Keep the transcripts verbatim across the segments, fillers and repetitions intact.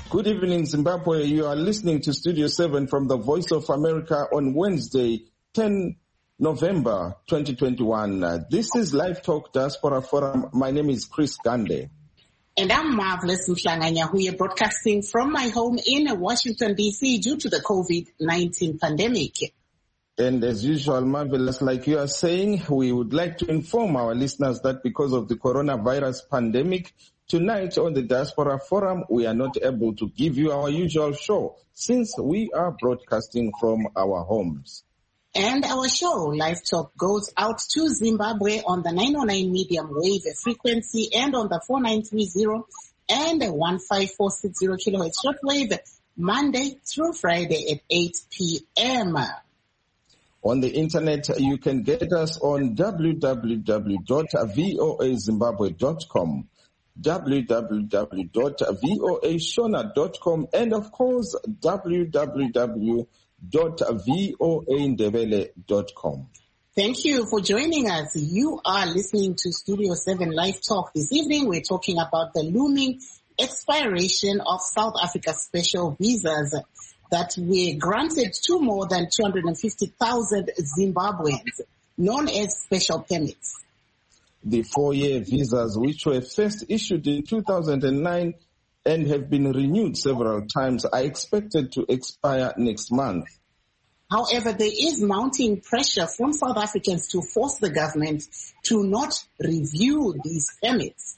Good evening, Zimbabwe. You are listening to Studio seven from the Voice of America on Wednesday, the tenth of November, twenty twenty-one. Uh, this is Live Talk Diaspora Forum. My name is Chris Gande. And I'm Marvelous Mhlanganya, who are broadcasting from my home in Washington, D C due to the COVID nineteen pandemic. And as usual, Marvelous, like you are saying, we would like to inform our listeners that because of the coronavirus pandemic, tonight on the Diaspora Forum, we are not able to give you our usual show since we are broadcasting from our homes. And our show, Live Talk, goes out to Zimbabwe on the nine oh nine medium wave frequency and on the four nine three zero and one five four six zero kilohertz shortwave, Monday through Friday at eight p.m. On the internet, you can get us on w w w dot voa zimbabwe dot com, w w w dot voa shona dot com, and of course, w w w dot voa ndebele dot com. Thank you for joining us. You are listening to Studio seven Live Talk. This evening, we're talking about the looming expiration of South Africa's special visas that were granted to more than two hundred fifty thousand Zimbabweans, known as special permits. The four-year visas, which were first issued in two thousand nine and have been renewed several times, are expected to expire next month. However, there is mounting pressure from South Africans to force the government to not review these permits.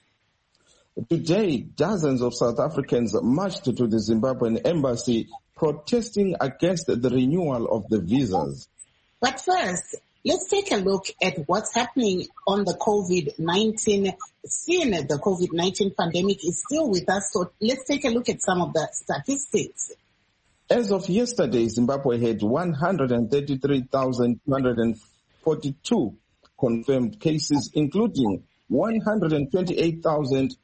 Today, dozens of South Africans marched to the Zimbabwean embassy protesting against the renewal of the visas. But first, let's take a look at what's happening on the COVID nineteen scene. The COVID nineteen pandemic is still with us, so let's take a look at some of the statistics. As of yesterday, Zimbabwe had one hundred thirty-three thousand two hundred forty-two confirmed cases, including one hundred twenty-eight thousand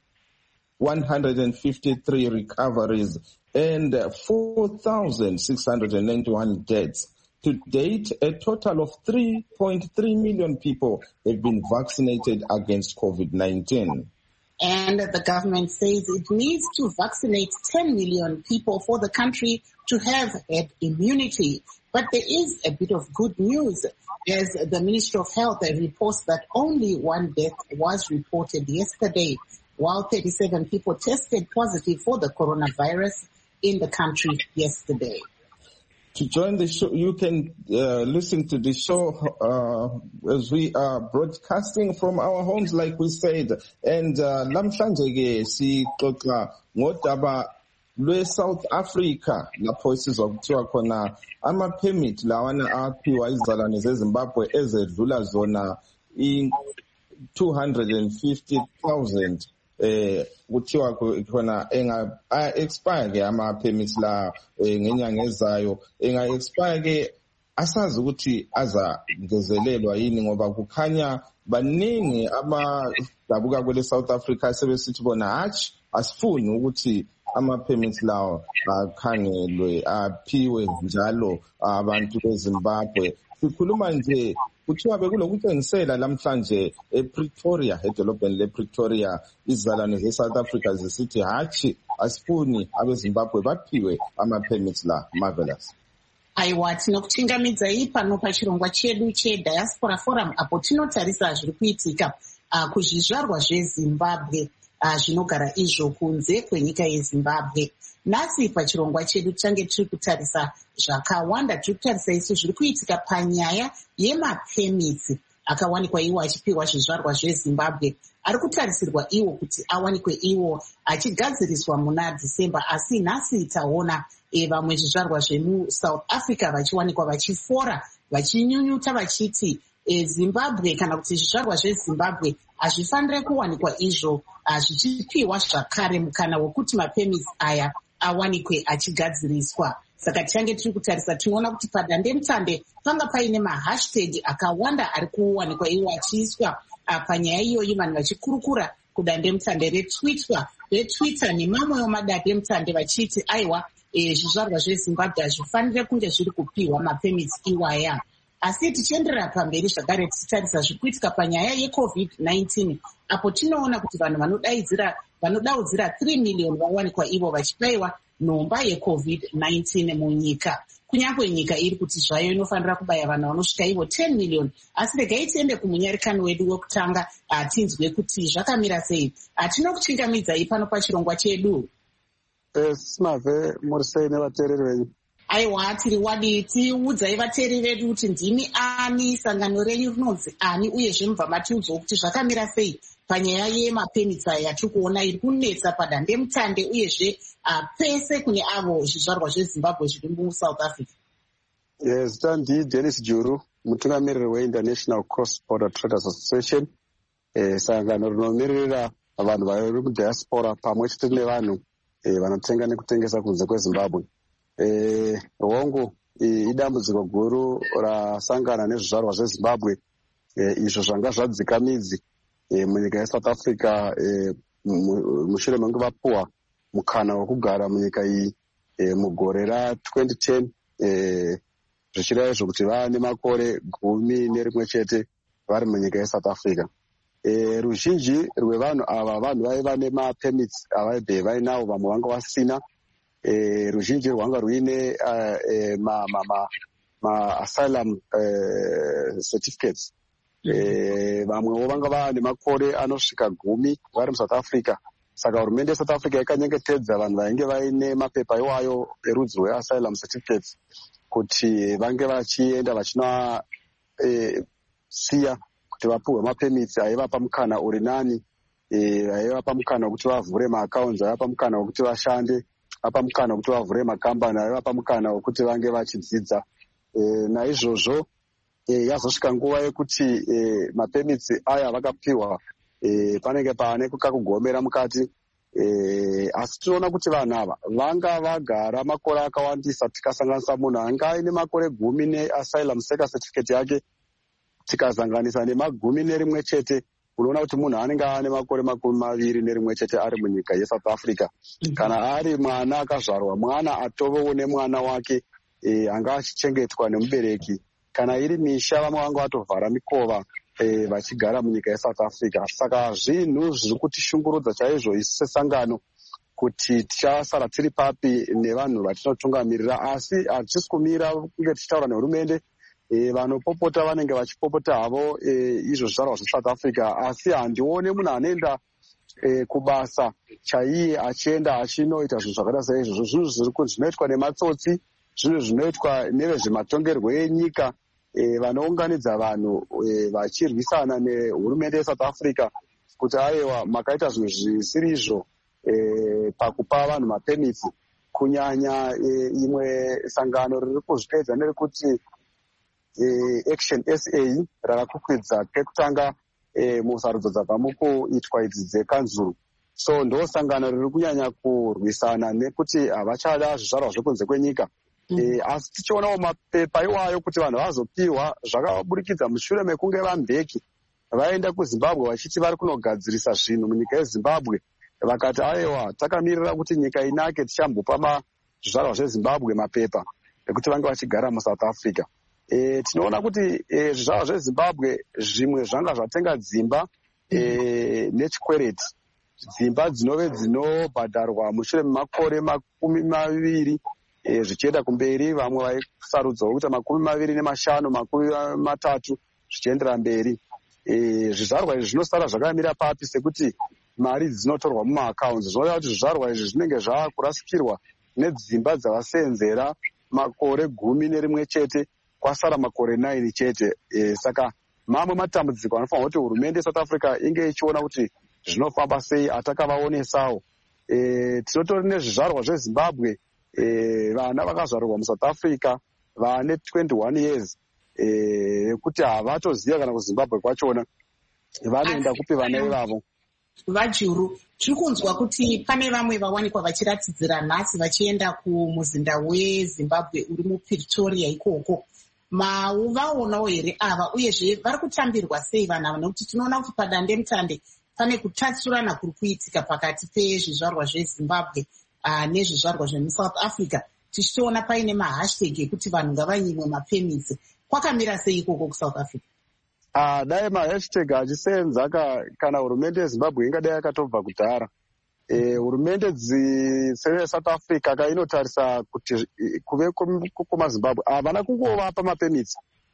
one hundred fifty-three recoveries and four thousand six hundred ninety-one deaths. To date, a total of three point three million people have been vaccinated against COVID nineteen. And the government says it needs to vaccinate ten million people for the country to have herd immunity. But there is a bit of good news, as the Ministry of Health reports that only one death was reported yesterday, while thirty-seven people tested positive for the coronavirus in the country yesterday. To join the show, you can uh, listen to the show uh, as we are broadcasting from our homes, like we said. And lamhlanje ke sixoxa ngodaba lwe South Africa lapho sizwa kuthiwa khona ama permit lawana aphiwa izizalwane zeZimbabwe ezedlula zona in two hundred fifty thousand. Eh kuthiwa khona enga expire ke ama permits la ngenyanga ezayo, enga expire ke asazi ukuthi aza ngezelelwa yini, ngoba kukhanya baningi abadabuka kwele South Africa sebesithi bona hatshi asifuni ukuthi ama permits lawo akhangelwe aphiwe njalo abantu beZimbabwe. Sikhuluma nje kuthiwa bekulokutshengisela lamhlanje ePretoria, edolobheni lePretoria, izizalwane ze-South Africa zisithi hatshi asifuni abeZimbabwe baphiwe ama-permits la. Marvelous. Aiwa, tinokuchingamidzai pano pachirongwa chedu cheDiaspora Forum, apo tinotarisa zviri kuitika uh, kuzvizvarwa zveZimbabwe uh, zvinogara izvo kunze kwenyika yeZimbabwe. Nhasi pachirongwa chedu tichange tiri kutarisa zvakawanda. Tiri kutarisa isu zviri kuitika panyaya yemapemitsi akawanikwa iwo achipiwa zvizvarwa zveZimbabwe. Ari kutarisirwa iwo kuti awanikwe iwo achigadziriswa muna Dhisemba, asi nhasi taona e, vamwe zvizvarwa zvemuSouth Africa vachiwanikwa vachifora, vachinyunyuta vachiti e, Zimbabwe kana kuti zvizvarwa zveZimbabwe hazvifanire kuwanikwa izvo zvichipiwa zvakare mukana wekuti mapemitsi aya awanikwe achigadziriswa. Saka tichange tiri kutarisa, tinoona kuti padandemutande panga paine mahashtag akawanda ari kuwanikwa iwo achiiswa panyaya iyoyi, vanhu vachikurukura kudandemutande retwitter retwitter nemamwewo madandemutande vachiti aiwa e, zvizvarwa zveZimbabwe hazvifanire kunge zviri kupiwa mapemitsi iwaya. Asi tichienderera pamberi zvakare tichitarisa zviri kuitika panyaya yeCovid nineteen, apo tinoona kuti vanhu vanodaidzira vanodaudzira three million vawanikwa ivo vachipiwa nhomba yecovid nineteen munyika. Kunyange nyika iri kuti zvayo inofanira kubaya vanhu vanosvika ivo ten million, asi regai tiende kumunyarikano wedu wekutanga tinzwe kuti zvakamira sei. Tinokuchingamidzai pano pachirongwa chedu. Simave muri sei nevateereri venyu? Aiwa, tiri wadi. Tiudzai vateereri vedu kuti ndimi ani, sangano renyu rinonzi ani, uyezve mubva matiudzawo kuti zvakamira sei panyaya yemapenitsi aya yatiri kuona iri kunetsa padandemutande uyezve uh, pese kune avo zvizvarwa zvezimbabwe zviri muSouth Africa. Zita ndi Dennis Juru, mutungamiriri weInternational Cross Border Traders Association, eh, sangano rinomirira vanhu vari mudiaspora pamwe chete nevanhu eh, vanotenga nekutengesa kunze kweZimbabwe. Eh, hongu idambudziko guru rasangana nezvizvarwa zveZimbabwe eh, izvo zvanga zvadzika midzi E, munyika yeSouth Africa e, mushure mangu vapuwa mukana wekugara munyika iyi e, mugore ratwenty ten e, zvichireva izvo kuti vane makore gumi nerimwe chete vari munyika yeSouth Africa. E, ruzhinji rwevanhu ava vanhu vaiva nemapermits avaibve vainawo, vamwe vanga vasina. E, ruzhinji rwanga ruine uh, e, ma, ma, ma, ma asylum uh, certificates. Eh, vamwewo vanga vane makore anosvika gumi vari muSouth Africa. Saka hurumende yeSouth Africa yakanyengetedza vanhu vainge vaine mapepa iwayo erudzi rweasylum certificates kuti vange vachienda vachinoasiya eh, kuti vapuhwe mapermits aivapa mukana uri nani, eh, aivapa mukana wekuti vavhure maaccounts, aivapa mukana wekuti vashande, apa mukana wekuti vavhure makambani, aivapa mukana wekuti vange vachidzidza. Eh, naizvozvo E, yazosvika nguva yekuti e, mapermitsi aya vakapiwa e, panenge pane kakugomera mukati e, asi tinoona kuti vanhu ava vanga vagara makore akawandisa. Tikasanganisa munhu anga aine makore gumi neasylum seeker certificate yake tikazanganisa nemagumi nerimwe chete, unoona kuti munhu anenge ane makore makumi maviri nerimwe chete ari munyika yeSouth Africa. Mm-hmm. Kana ari mwana akazvarwa, mwana atovewo nemwana wake e, anga achichengetwa nemubereki. Kana iri misha vamwe vanga vatovhara mikova e, vachigara munyika yeSouth Africa. Saka zvinhu zviri kutishungurudza chaizvo isu sesangano kuti tichasara tiri papi nevanhu vatinotungamirira, asi hatisi kumira kunge tichitaura nehurumende. E, vanopopota vanenge vachipopota havo e, izvo zvizvarwa zveSouth Africa, asi handione munhu anoenda e, kubasa chaiye achienda achinoita zvinhu zvakada saizvozvo. Zvinhu zvinoitwa nematsotsi, zvinhu zvinoitwa nevezvematongerwo enyika. E, vanounganidza vanhu e, vachirwisana nehurumende yeSouth Africa kuti aiwa makaita zvinhu zvisiri izvo e, pakupa vanhu mapermitsi. Kunyanya e, imwe sangano riri kuzvipedza nerekuti e, Action S A rakakukwidza kekutanga e, musarudzo dzabva mukuitwa idzi dzekanzuru. So ndo sangano riri kunyanya kurwisana nekuti havachada zvizvarwa zvekunze kwenyika. Mm. E, asi tichionawo mapepa iwayo kuti vanhu vazopiwa zvakaburikidza mushure mekunge vambeki vaenda kuZimbabwe vachiti vari kunogadzirisa zvinhu munyika yeZimbabwe. Vakati aiwa takamirira kuti nyika inake tichambopa zvizvarwa zveZimbabwe mapepa ekuti vange vachigara muSouth Africa. E, tinoona kuti e, zvizvarwa zveZimbabwe zvimwe zvanga zvatenga dzimba e, nechikwereti, dzimba dzinove dzinobhadharwa mushure memakore makumi maviri E, zvichienda kumberi. Vamwe vaisarudzawo kuita makumi maviri nemashanu, makumi matatu zvichiendera mberi. E, zvizvarwa izvi zvinosara zvakamira papi sekuti mari dzinotorwa mumaaccounts. Zvoita kuti zvizvarwa izvi zvinenge zvakurasikirwa nedzimba dzavasenzera makore gumi nerimwe chete, kwasara makore nine chete. E, saka mamwe matambudziko anofanira kuti hurumende yeSouth Africa inge ichiona kuti zvinofamba sei. Atakavaonesawo e, tinotori nezvizvarwa zveZimbabwe. E, vana vakazvarwa muSouth Africa vane twenty-one years kuti e, havatoziva kana kuZimbabwe kwachona vanoenda kupi vana ivavo. Vajuru, tiri kunzwa kuti pane vamwe vawanikwa vachiratidzira nhasi vachienda kumuzinda weZimbabwe uri muPretoria ikoko. Mauvaonawo here ava, uyezve vari kutambirwa sei vanhu ava? Nekuti tinoona kuti padandemutande pane kutatsurana kuri kuitika pakati pezvizvarwa zveZimbabwe Uh, nezvizvarwa zvemuSouth Africa, tichitoona paine mahashtag ekuti vanhu ngavanyimwe mapermits. Kwakamira sei ikoko kuSouth Africa? Uh, dai mahashtag achisenza kana hurumende yeZimbabwe ingadai yakatobva kudhara. hurumende dzeSouth Africa ka inotarisa kuti kuve kumaZimbabwe havana kungovapa mapemits,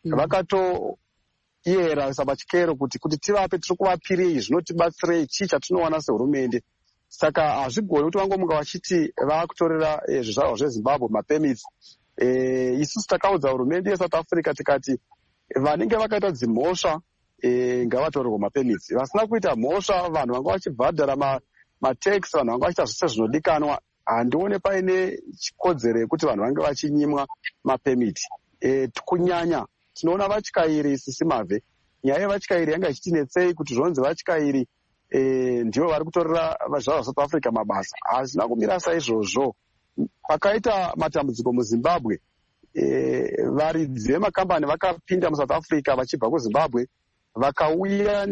vakatoiyeresa pachikero kuti kuti tivape tiri kuvapirei zvinotibatsirei chii chatinowana sehurumende. Saka hazvigoni kuti vangomuka vachiti vakutorera zvizvarwa zveZimbabwe mapemits. Isusu takaudza hurumende yeSouth Africa tikati vanenge vakaita dzimhosva ngavatorerwa mapemits, vasina kuita mhosva vanhu vanga vachibhadhara matax, vanhu vanga vachiita zvose zvinodikanwa, handione paine chikodzero yekuti vanhu vange vachinyimwa mapemiti. Kunyanya tinoona vatyairi sisi mavhe, nyaya yevatyairi yanga ichitinetsei kuti zvonzi vatyairi ndivo vari kutorera zvizvarwa zveSouth Africa mabasa. Hazvina kumira saizvozvo. Pakaita matambudziko muZimbabwe, varidzi vemakambani vakapinda muSouth Africa vachibva kuZimbabwe vakauya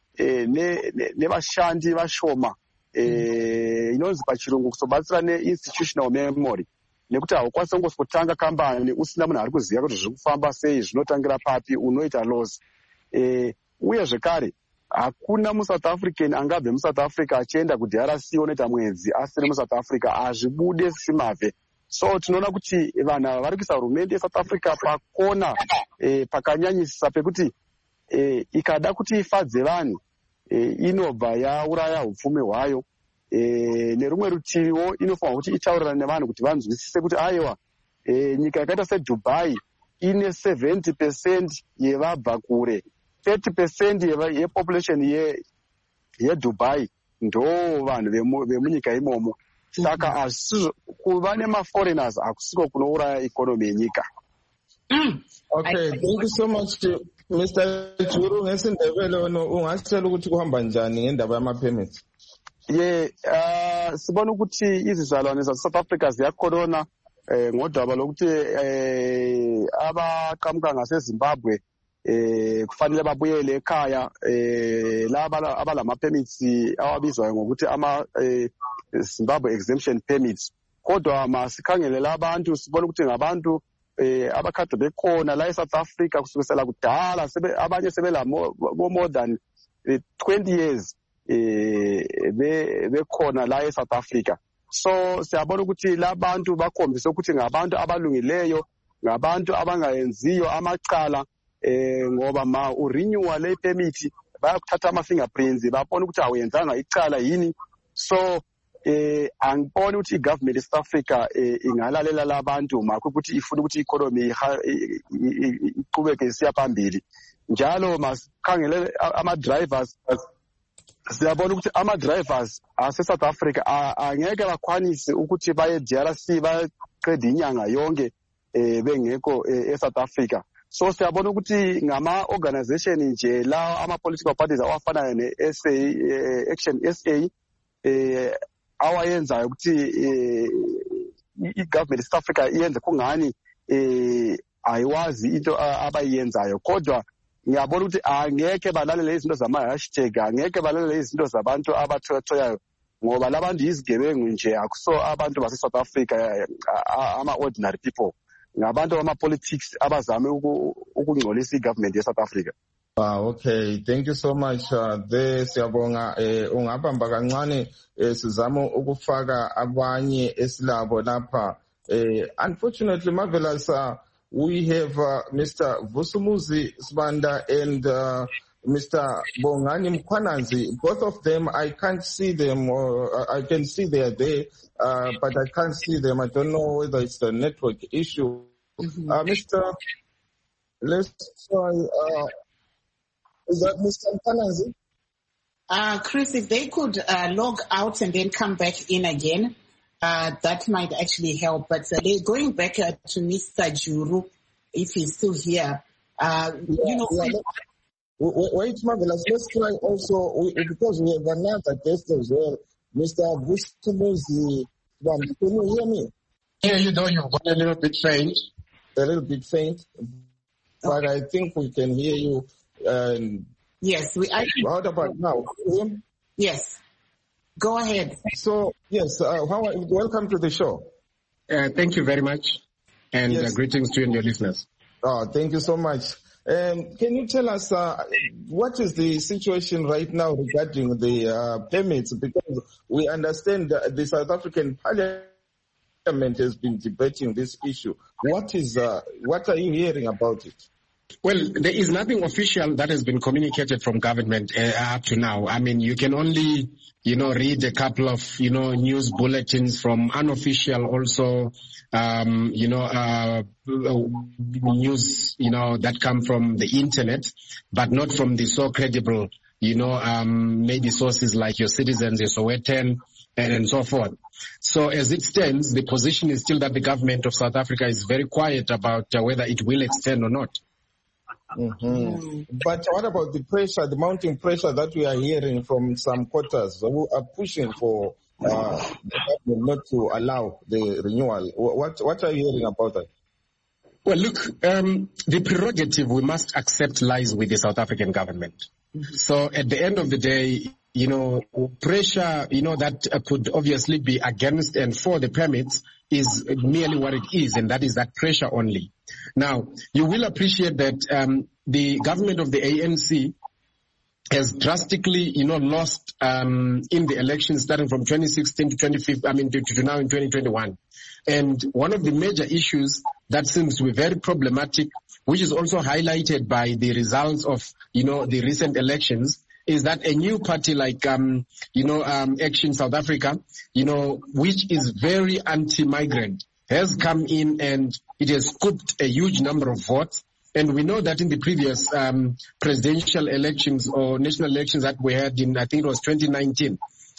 nevashandi vashoma inonzi pachirungu kuzobatsira neinstitutional memory, nekuti haukwanisi kungosotanga kambani usina munhu ari kuziva kuti zviri kufamba sei, zvinotangira papi, unoita loss. Uye zvekare hakuna muSouth African angabve muSouth Africa achienda kuD R C onoita mwedzi asiri muSouth Africa, hazvibude simavhe. So tinoona kuti vanhu ava vari kuisa hurumende yeSouth Africa pakona pakanyanyisisa pekuti ikada kuti ifadze vanhu inobva yauraya upfumi hwayo. Nerumwe rutiviwo inofanira kuti itaurirana nevanhu kuti vanzwisise kuti aiwa, nyika yakaita seDubai ine seventy percent yevabva kure, thirty percent yepopulation yeDubai ndo vanhu vemunyika imomo. Saka kuva nemaforeigners hakusiko kunouraya ikonomi yenyika. Okay, thank you so much Mister Juru. Ngesindebele ungasitshela ukuthi kuhamba njani ngendaba yama-permits? Ye, uh, sibona ukuthi izizalwane zaseSouth Africa ziyakhona ngodaba lokuthi abaqhamuka ngaseZimbabwe kufanele babuyele ekhaya, laba abalama-permits awabizwayo ngokuthi ama-Zimbabwe exemption permits. Kodwa masikhangele labantu sibona ukuthi ngabantu abakade bekhona la eSouth Africa kusukela kudala, abanye sebela more than twenty years bekhona la eSouth Africa. So siyabona ukuthi labantu bakhombise ukuthi ngabantu abalungileyo, ngabantu abangayenziyo amacala, ngoba ma urenewal lepermit bayakuthatha ama-fingerprints babona ukuthi awuyenzanga icala yini. So eh angiboni ukuthi igovernment yeSouth Africa ingalalela labantu makho ukuthi ifuna ukuthi economy iqhubeke isiya phambili. Njalo masikhangele ama-drivers, siyabona ukuthi ama-drivers ase-South Africa angeke bakhwanise ukuthi baye D R C baqede inyanga yonke bengekho eSouth Africa. So siyabona ukuthi ngama-organization nje la ama-political parties awafana ne-S A, Action S A, awayenzayo ukuthi i-government South Africa iyenze kungani ayiwazi into abayenzayo. Kodwa ngiyabona ukuthi angeke balalele izinto zama-hashtag, angeke balalele izinto zabantu abathoyayo, ngoba labantu yizigebengu nje, akuso abantu base-South Africa ama-ordinary people, ngabantu bama-politics abazame ukungcolisa i-government ye-South Africa. Ah, okay, thank you so much. Uh, there siyabonga eh ungabamba kancane eh, sizama ukufaka abanye esilabo lapha. Eh, unfortunately Marvelous, uh, we have uh, Mister Vusumuzi Sibanda and uh, Mister Bongani Mkhwananzi. Both of them, I can't see them, or I can see they are there, uh, but I can't see them. I don't know whether it's the network issue. Mm-hmm. Uh, Mister Let's try. Uh, Is that Mister Mkhwananzi? Uh, Chris, if they could uh, log out and then come back in again, uh, that might actually help. But uh, they're going back uh, to Mister Juru, if he's still here. Uh, yeah, you know, yeah, wait, wait, Marvelous. Let's try also, we, because we have another guest as well, Mister Vusumuzi. Can you hear me? Yeah, you know, you've got a little bit faint. A little bit faint, but I think we can hear you. Um, yes, we. I, what about now? Yes, go ahead. So yes, uh, how, welcome to the show. Uh, thank you very much, and yes. uh, greetings to you and your listeners. Oh, thank you so much. Um, can you tell us uh, what is the situation right now regarding the uh, permits? Because we understand that the South African Parliament has been debating this issue. What is uh, what are you hearing about it? Well, there is nothing official that has been communicated from government uh, up to now. I mean, you can only, you know, read a couple of, you know, news bulletins from unofficial also, um, you know, uh, news, you know, that come from the internet, but not from the so credible, you know, um, maybe sources like your Citizens, your Sowetan, and, and so forth. So as it stands, the position is still that the government of South Africa is very quiet about uh, whether it will extend or not. Mm-hmm. Mm. But what about the pressure, the mounting pressure that we are hearing from some quarters who are pushing for uh, the government not to allow the renewal? What what are you hearing about that? Well, look, um, the prerogative we must accept lies with the South African government. Mm-hmm. So at the end of the day, you know, pressure, you know, that uh, could obviously be against and for the permits is merely what it is, and that is that pressure only. Now, you will appreciate that um, the government of the A N C has drastically, you know, lost um, in the elections starting from twenty sixteen to twenty fifteen, I mean, to, to now in twenty twenty-one. And one of the major issues that seems to be very problematic, which is also highlighted by the results of, you know, the recent elections, is that a new party like, um, you know, um, Action South Africa, you know, which is very anti-migrant, has come in and it has scooped a huge number of votes. And we know that in the previous um, presidential elections or national elections that we had in, I think it was twenty nineteen,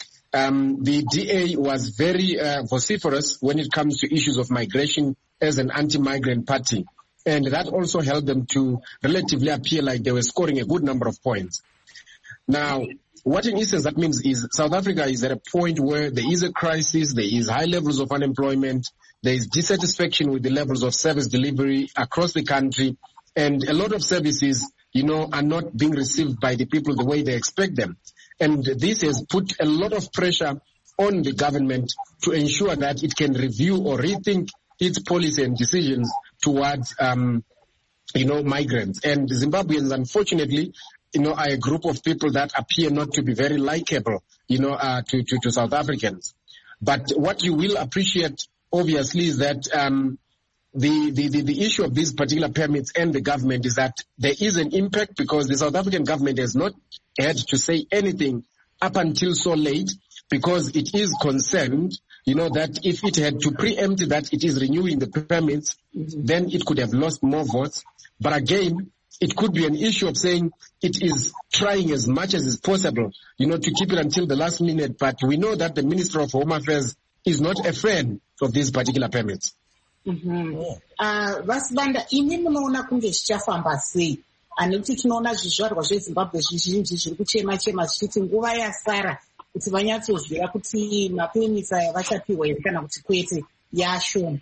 um, the D A was very uh, vociferous when it comes to issues of migration as an anti-migrant party. And that also helped them to relatively appear like they were scoring a good number of points. Now, what in essence that means is South Africa is at a point where there is a crisis, there is high levels of unemployment, there is dissatisfaction with the levels of service delivery across the country, and a lot of services, you know, are not being received by the people the way they expect them. And this has put a lot of pressure on the government to ensure that it can review or rethink its policy and decisions towards, um, you know, migrants. And Zimbabweans, unfortunately, you know, are a group of people that appear not to be very likable, you know, uh, to, to, to South Africans. But what you will appreciate, obviously, is that um, the, the, the, the issue of these particular permits and the government is that there is an impact because the South African government has not had to say anything up until so late because it is concerned, you know, that if it had to preempt that it is renewing the permits, mm-hmm. then it could have lost more votes. But again, it could be an issue of saying it is trying as much as is possible, you know, to keep it until the last minute. But we know that the Minister of Home Affairs is not a fan of these particular permits. Mm-hmm. Uh, Vasibanda, imi munoona kunge zvichafamba sei? Anokuti tinoona zvizvarwa zveZimbabwe zvizhinji zviri kuchema chema zvichiti nguva yasara kuti vanyatsoziva kuti mapemits aya vachapiwa here kana kuti kwete yashoma.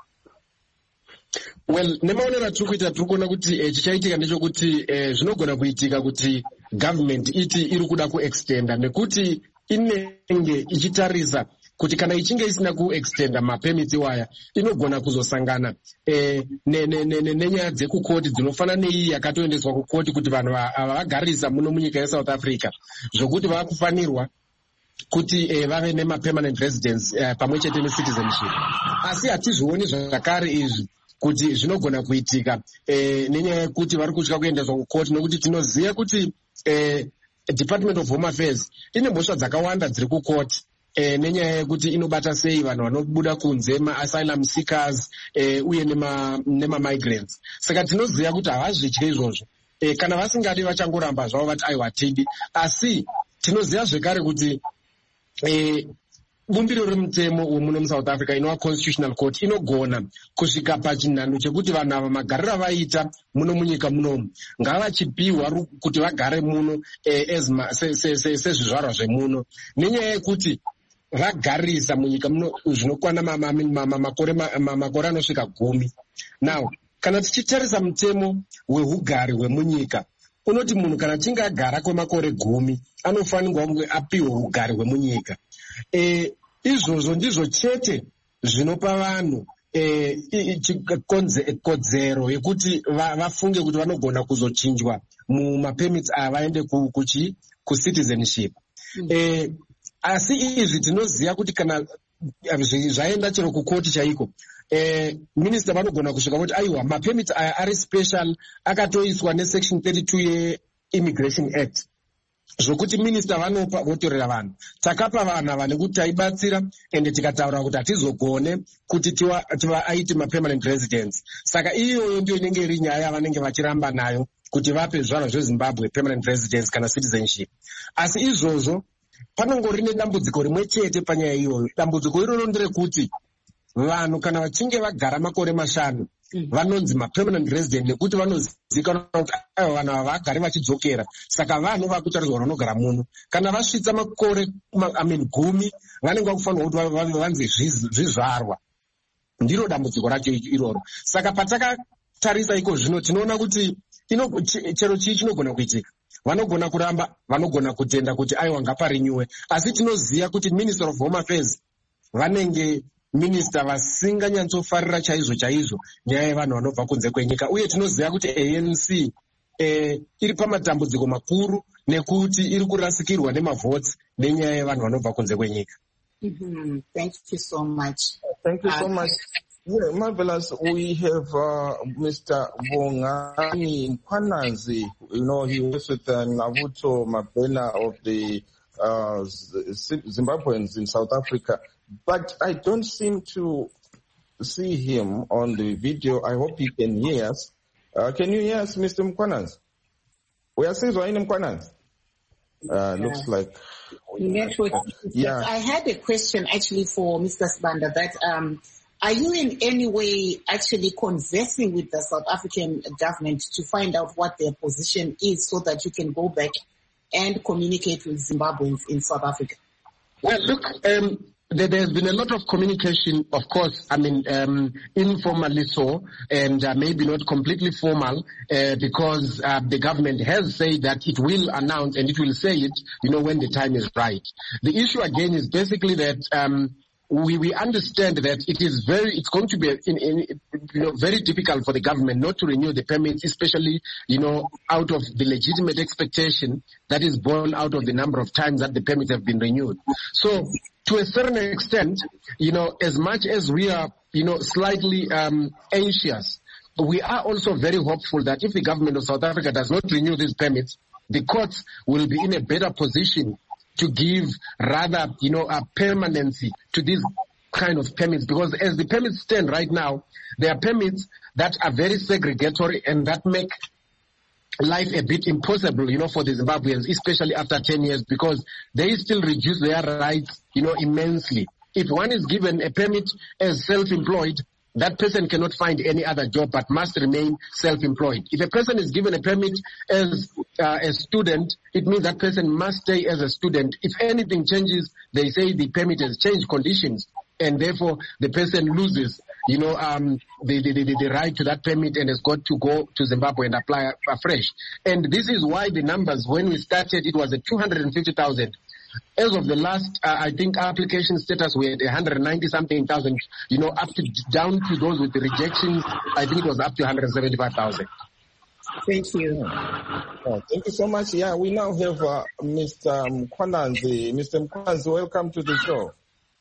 Well, nemaonero atiri kuita tiri kuona kuti eh, chichaitika ndechekuti eh, zvinogona kuitika kuti government iti iri kuda kuextenda nekuti inenge ichitarisa kuti kana ichinge isina kuextenda mapemits iwaya inogona kuzosangana eh, nenyaya ne, ne, ne, dzekukoti dzinofana neiyi yakatoendeswa kukoti kuti vanhu vagarisa muno munyika yeSouth Africa zvokuti vakufanirwa kuti eh, vave nemapermanent residence eh, pamwe chete necitizenship. Asi hatizvioni zvakare izvi kuti zvinogona kuitika eh, nenyaya yekuti vari kutya kuendeswa kukoti nokuti tinoziva kuti eh, Department of Home Affairs ine mhosva dzakawanda dziri kukoti eh, nenyaya yekuti inobata sei vanhu vanobuda kunze ma-asylum seekers eh, uye nema-migrants. Saka tinoziva kuti havazvidye izvozvo. Eh, kana vasingadi vachangoramba zvavo vati aiwa hatidi. Asi tinoziva zvekare kuti eh, bumbiro remutemo wemuno muSouth Africa inova constitutional court inogona kusvika pachinhano chekuti vanhu ava magariro avaita muno munyika munomu ngavachipiwa kuti vagare muno eh, sezvizvarwa zvemuno nenyaya yekuti vagarisa munyika muno zvinokwana makore anosvika gumi. Now, kana tichitarisa mutemo weugare hwemunyika unoti munhu kana achinge agara kwemakore gumi anofanirwa kunge apiwa ugare hwemunyika. Eh, izvozvo ndizvo chete zvinopa vanhu kodzero yekuti vafunge kuti vanogona kuzochinjwa mumapermits ava vaende kuchi kucitizenship. Eh, asi izvi tinoziva kuti kana zvaenda chero kukoti chaiko, eh, minister vanogona kusvika kuti aiwa mapermits aya ari special akatoiswa nesection thirty-two ye-Immigration Act, zvokuti minister vanopa votorera vanhu. Takapa vanhu ava nekuti taibatsira ende tikataura kuti hatizogone kuti tiva, tiva aiti ma-permanent residence. Saka iyoyo ndio inenge iri nyaya yavanenge vachiramba nayo kuti vape zvaro zveZimbabwe permanent residence kana citizenship. Asi izvozvo panongori nedambudziko rimwe chete panyaya iyoyo. Dambudziko iroro nderekuti vanhu kana vachinge vagara makore mashanu vanonzi ma-permanent resident nekuti vanozivikanwa kuti aiwa vanhu ava vagare vachidzokera. Saka vanhu vakutariswa vanogara muno kana vasvitsa makore I mean gumi vanenge vakufanirwa kuti vanzi zvizvarwa. Ndiro dambudziko racho iroro. Saka patakatarisa iko zvino tinoona kuti ino chero chii chinogona kuitika. Vanogona kuramba, vanogona kutenda kuti aiwa ngaparinyuwe. Asi tinoziva kuti Minister of Home Affairs vanenge minister vasinganyatsofarira chaizvo chaizvo nyaya yevanhu vanobva kunze kwenyika. Uye tinoziva kuti A N C eh, iri pamatambudziko makuru nekuti iri kurasikirwa nemavhotsi nenyaya yevanhu vanobva kunze kwenyika. Mm-hmm. Thank you so much. Thank you so uh, much. Yeah, marvelous. We have uh, Mister Bongani Mkhwanazi. You know, he was with uh, Navuto Mabena of the uh, Zimbabweans in South Africa. But I don't seem to see him on the video. I hope he can hear us. Uh, can you hear us, Mister Mkhwanazi? We are seeing Zoini Mkhwanazi. Uh, yeah. Looks like... Network. Yeah. I had a question actually for Mister Sibanda that... Um, Are you in any way actually conversing with the South African government to find out what their position is so that you can go back and communicate with Zimbabweans in South Africa? Well, look, um, there, there's been a lot of communication, of course, I mean, um, informally so, and uh, maybe not completely formal, uh, because uh, the government has said that it will announce and it will say it, you know, when the time is right. The issue again is basically that um, We, we understand that it is very, it's going to be, in, in, you know, very difficult for the government not to renew the permits, especially, you know, out of the legitimate expectation that is born out of the number of times that the permits have been renewed. So, to a certain extent, you know, as much as we are, you know, slightly um, anxious, we are also very hopeful that if the government of South Africa does not renew these permits, the courts will be in a better position to give rather, you know, a permanency to these kind of permits, because as the permits stand right now, there are permits that are very segregatory and that make life a bit impossible, you know, for the Zimbabweans, especially after ten years, because they still reduce their rights, you know, immensely. If one is given a permit as self-employed, that person cannot find any other job but must remain self-employed. If a person is given a permit as uh, a student, it means that person must stay as a student. If anything changes, they say the permit has changed conditions, and therefore the person loses, you know, um, the, the, the, the right to that permit and has got to go to Zimbabwe and apply afresh. And this is why the numbers, when we started, it was at two hundred fifty thousand. As of the last, uh, I think, application status, we had one hundred ninety something thousand, you know, up to down to those with the rejections, I think it was up to one hundred seventy-five thousand. Thank you. Oh, thank you so much. Yeah, we now have uh, Mister Mkhwanazi. Mister Mkhwanazi, welcome to the show.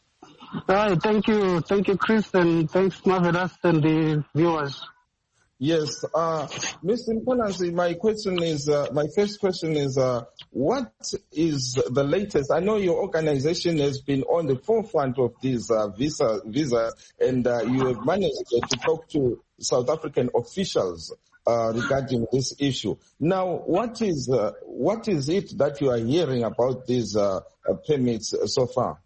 Hi, thank you. Thank you, Chris, and thanks, Marvelous, and the viewers. Yes, uh, Mister Mkhwanazi, my question is, uh, my first question is, uh, what is the latest? I know your organization has been on the forefront of these uh, visa, visas, and uh, you have managed to talk to South African officials uh, regarding this issue. Now, what is uh, what is it that you are hearing about these uh, uh, permits so far?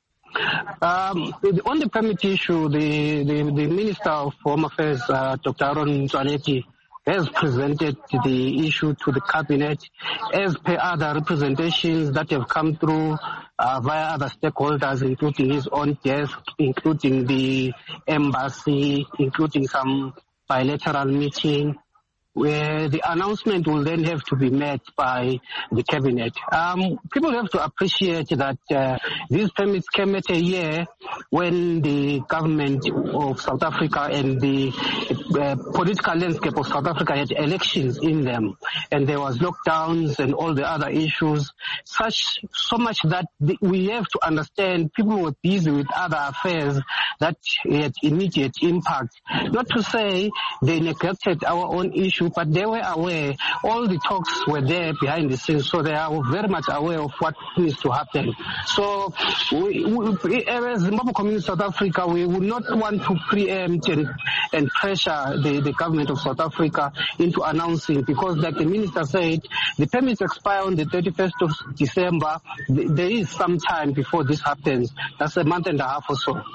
Um, on the permit issue, the, the, the Minister of Home Affairs, uh, Doctor Aaron Motsoaledi, has presented the issue to the Cabinet as per other representations that have come through uh, via other stakeholders, including his own desk, including the embassy, including some bilateral meeting where the announcement will then have to be met by the cabinet. Um, people have to appreciate that uh, these permits came at a year when the government of South Africa and the uh, political landscape of South Africa had elections in them, and there was lockdowns and all the other issues, such so much that the, we have to understand people were busy with other affairs that had immediate impact. Not to say they neglected our own issue, but they were aware. All the talks were there behind the scenes, so they are very much aware of what needs to happen. So we, we, as Zimbabwe Community South Africa, we would not want to preempt and, and pressure the, the government of South Africa into announcing, because like the minister said, the permits expire on the thirty-first of December. There is some time before this happens. That's a month and a half or so.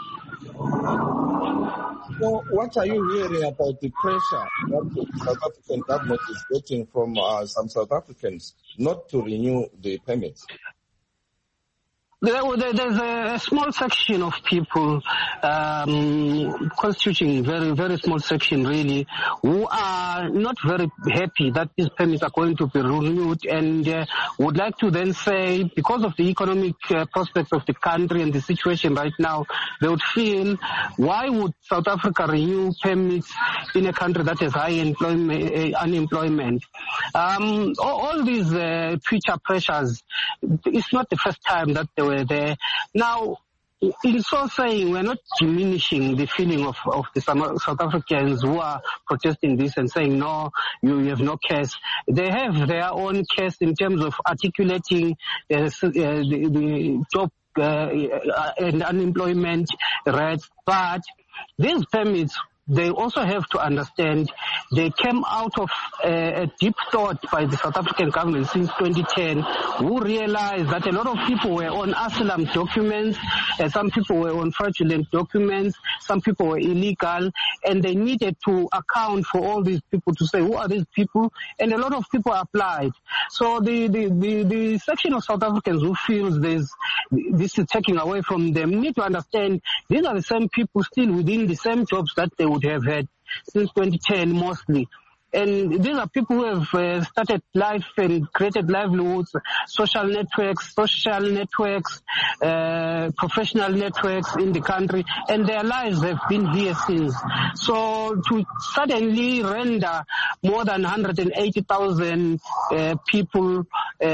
So what are you hearing about the pressure that the South African government is getting from uh, some South Africans not to renew the permits? There, there's a small section of people, um, constituting a very, very small section really, who are not very happy that these permits are going to be renewed, and uh, would like to then say, because of the economic uh, prospects of the country and the situation right now, they would feel, why would South Africa renew permits in a country that has high employment, uh, unemployment? Um, all, all these uh, future pressures, it's not the first time that they were there. Now, in so saying, we're not diminishing the feeling of, of the South Africans who are protesting this and saying, no, you, you have no case. They have their own case in terms of articulating uh, uh, the, the job uh, and unemployment rates, but these permits, they also have to understand they came out of a, a deep thought by the South African government since twenty ten, who realized that a lot of people were on asylum documents, and some people were on fraudulent documents, some people were illegal, and they needed to account for all these people to say, who are these people? And a lot of people applied. So the, the, the, the section of South Africans who feels this, this is taking away from them need to understand these are the same people still within the same jobs that they would have had since twenty ten mostly. And these are people who have uh, started life and created livelihoods, social networks, social networks, uh, professional networks in the country, and their lives have been here since. So to suddenly render more than one hundred eighty thousand uh, people uh,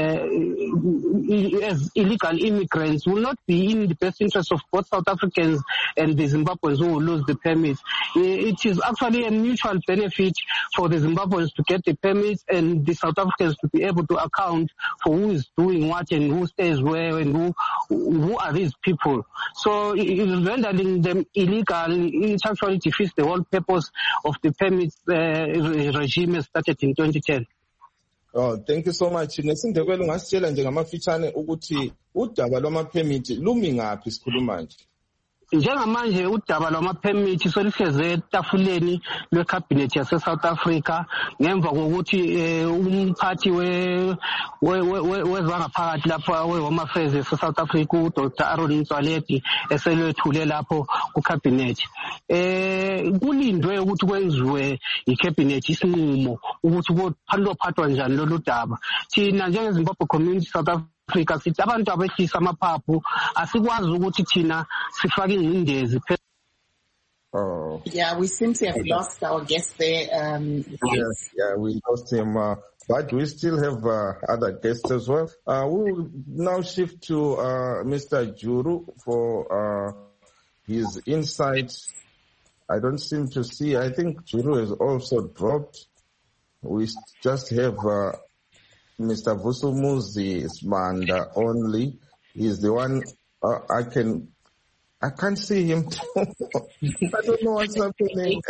as illegal immigrants will not be in the best interest of both South Africans and the Zimbabweans who will lose the permits. It is actually a mutual benefit for the Zimbabweans to get the permits and the South Africans to be able to account for who is doing what and who stays where and who who are these people. So rendering them illegal, it actually defeats the whole purpose of the permits uh, regime started in twenty ten. Oh, thank you so much. Nesindebele ungasitshela nje ngamafitshane ukuthi udaba lwama-permit lumi ngaphi sikhuluma nje? Njengamanje udaba lwama-permit soluhleze etafuleni lwekhabhinethi yase-South Africa ngemva kokuthi umphathi wezangaphakathi lapha we-Home Affairs yase-South Africa uDoctor Aaron Motsoaledi eselwethule lapho kukhabhinethi. Eh kulindwe ukuthi kwenziwe ikhabhinethi isinqumo ukuthi kuphathwa njani lolu daba. Thina njengeZimbabwe Community South Africa Africa sithi abantu abehlisa amaphaphu asikwazi ukuthi thina sifake ingcindezi. Oh. Yeah, we seem to have lost our guest there. Um, yes, yeah, we lost him, uh, but we still have uh, other guests as well. Uh, we will now shift to uh, Mister Juru for uh, his insights. I don't seem to see. I think Juru has also dropped. We just have Uh, Mister Vusumuzi Smanda only. He's the one uh, I can, I can't see him. I don't know what's happening.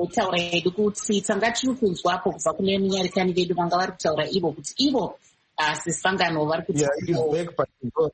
Yeah, he's back, but he's not.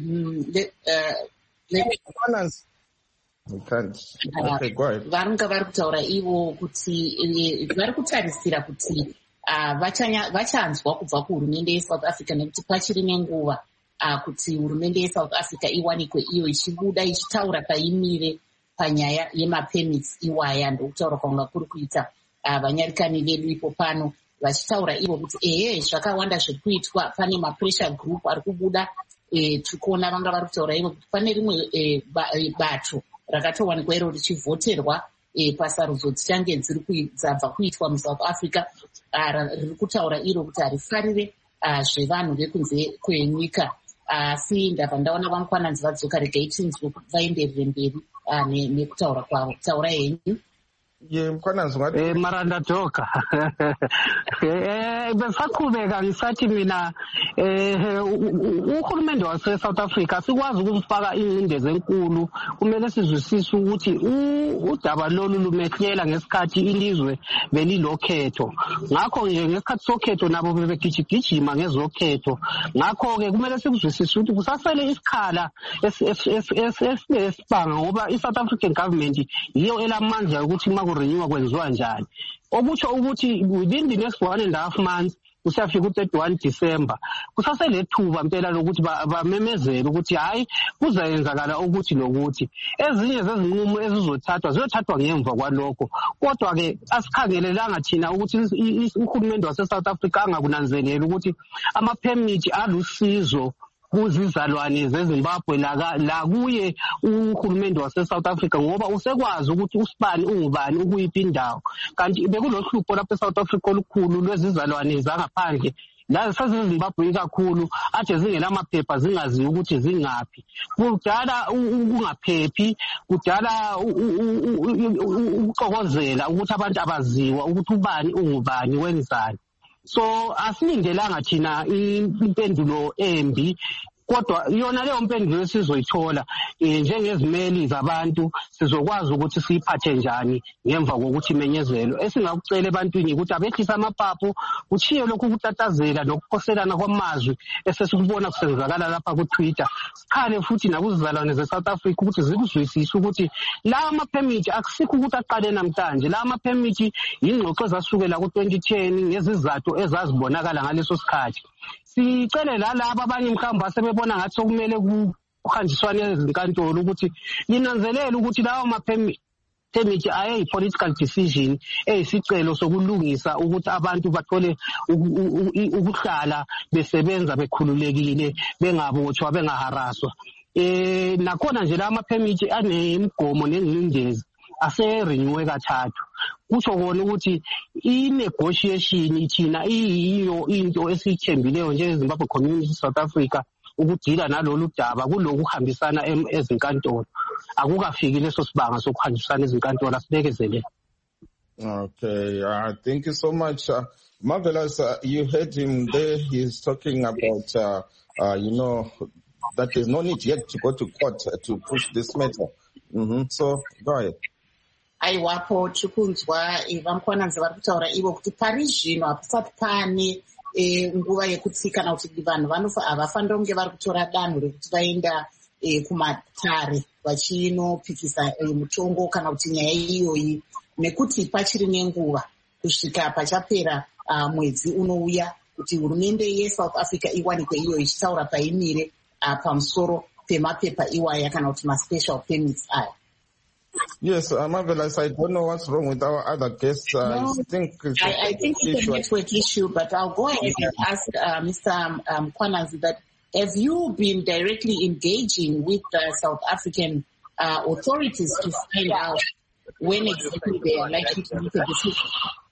We can't. Okay, go ahead. Varunga vari kutaura ivo kuti vari kutarisira kuti vachanzwa kubva kuhurumende yeSouth Africa nekuti pachiri nenguva kuti hurumende yeSouth Africa iwanikwe iyo ichibuda ichitaura paimire panyaya yemapermits iwaya ndokutaura kwanga kuri kuita vanyarikani vedu ipo pano vachitaura ivo kuti ehe zvakawanda zviri kuitwa, pane mapressure group ari kubuda. Tikuona vanga vari kutaura ivo kuti pane rimwe bato rakatowanikwa iro richivhoterwa pasarudzo dzichange dzabva kuitwa muSouth Africa, riri kutaura iro kuti harifarire zvevanhu vekunze kwenyika. Asi ndabva ndaona vamukwananzi vadzoka, regai tinzwe kuti vaenderere mberi nekutaura kwavo. Taura henyu. Ye mkwananzi ngati eh maranda dzoka eh besaqhubeka ngisathi mina eh uhulumende wase South Africa sikwazi ukufaka ingcindezi enkulu. Kumele sizwisise ukuthi udaba lolu lumehlela ngesikhathi ilizwe belilokhetho. Ngakho nje ngesikhathi sokhetho nabo bebegijigijima ngezokhetho. Ngakho ke kumele sikuzwisise ukuthi kusasele isikhala esibanga ngoba iSouth African government yiyo elamandla ukuthi renewa kwenziwa njani. Okusho ukuthi within the next one and a half months kusafika ku-thirty-one December kusaselethuba impela lokuthi bamemezele ukuthi hayi kuzayenzakala ukuthi nokuthi. Ezinye zezinqumo ezizothathwa ziyothathwa ngemva kwalokho. Kodwa ke asikhangelelanga thina ukuthi uhulumende wase South Africa angakunanzelela ukuthi ama-permit alusizo kuzizalwane zeZimbabwe la kuye uhulumende wase South Africa ngoba usekwazi ukuthi usibani ungubani ukuyiphi indawo. Kanti bekulohlupho lapha eSouth Africa olukhulu lwezizalwane zangaphandle la saseZimbabwe kakhulu ade zingela amaphepha zingazi ukuthi zingaphi. Kudala ukungaphephi, kudala ukuxokozela ukuthi abantu abaziwa ukuthi ubani ungubani wenzani. So asilindelanga thina impendulo embi, kodwa yona leyo mpendulo esizoyithola njengezimeli zabantu sizokwazi ukuthi siyiphathe njani ngemva kokuthi imenyezelo. Esingakucela ebantwini ukuthi abehlise amaphaphu, uchiye lokhu ukutatazela nokukhoselana kwamazwi esesikubona kusenzakala lapha ku-Twitter. Sikhale futhi nakuzizalwane ze-South Africa ukuthi zikuzwisise ukuthi la ama-permit akusikho ukuthi aqale namhlanje. La ama-permit yingxoxo ezasukela ku-twenty ten ngezizathu ezazibonakala ngaleso sikhathi. Sicele lalabo abanye mkhamba sebebona ngathi sokumele kuhanjiswane ezinkantolo ukuthi linanzelele ukuthi lawo ma-permit ayi political decision eyisicelo sokulungisa ukuthi abantu bathole ukuhlala besebenza bekhululekile bengabotshwa bengaharaswa. Eh nakhona nje la ama-permit anemigomo nengcindezi ase-renewe kathathu. Kusho kona ukuthi i-negotiation thina iyiyo into esithembileyo njengeZimbabwe Community South Africa ukudila nalolu daba kuloku kuhambisana ezinkantolo. Akukafiki leso sibanga sokuhambisana ezinkantolo, asibekezele. Okay, uh, thank you so much. Uh, Marvelous, uh, you heard him there. He's talking about, uh, uh, you know, that there's no need yet to go to court uh, to push this matter. Mm-hmm. So, go ahead. Aiwapo chikunzwa vamukwananzi vari kutaura ivo kuti pari zvino hapasati pane nguva yekuti kana kuti vanhu havafanira kunge vari kutora danho rekuti vaenda kumatare vachinopikisa mutongo kana kuti nyaya iyoyi, nekuti pachiri nenguva kusvika pachapera mwedzi unouya kuti hurumende yeSouth Africa iwanikwe iyo ichitaura paimire pamusoro pemapepa iwaya kana kuti maspecial permits aya. Yes, uh, Marvelous, I don't know what's wrong with our other guests. Uh, no, I think it's, I, I think it's a network issue, but I'll go ahead and ask uh, Mister Um, Kwananzi that have you been directly engaging with the South African uh, authorities to find out when exactly they are likely to make a decision?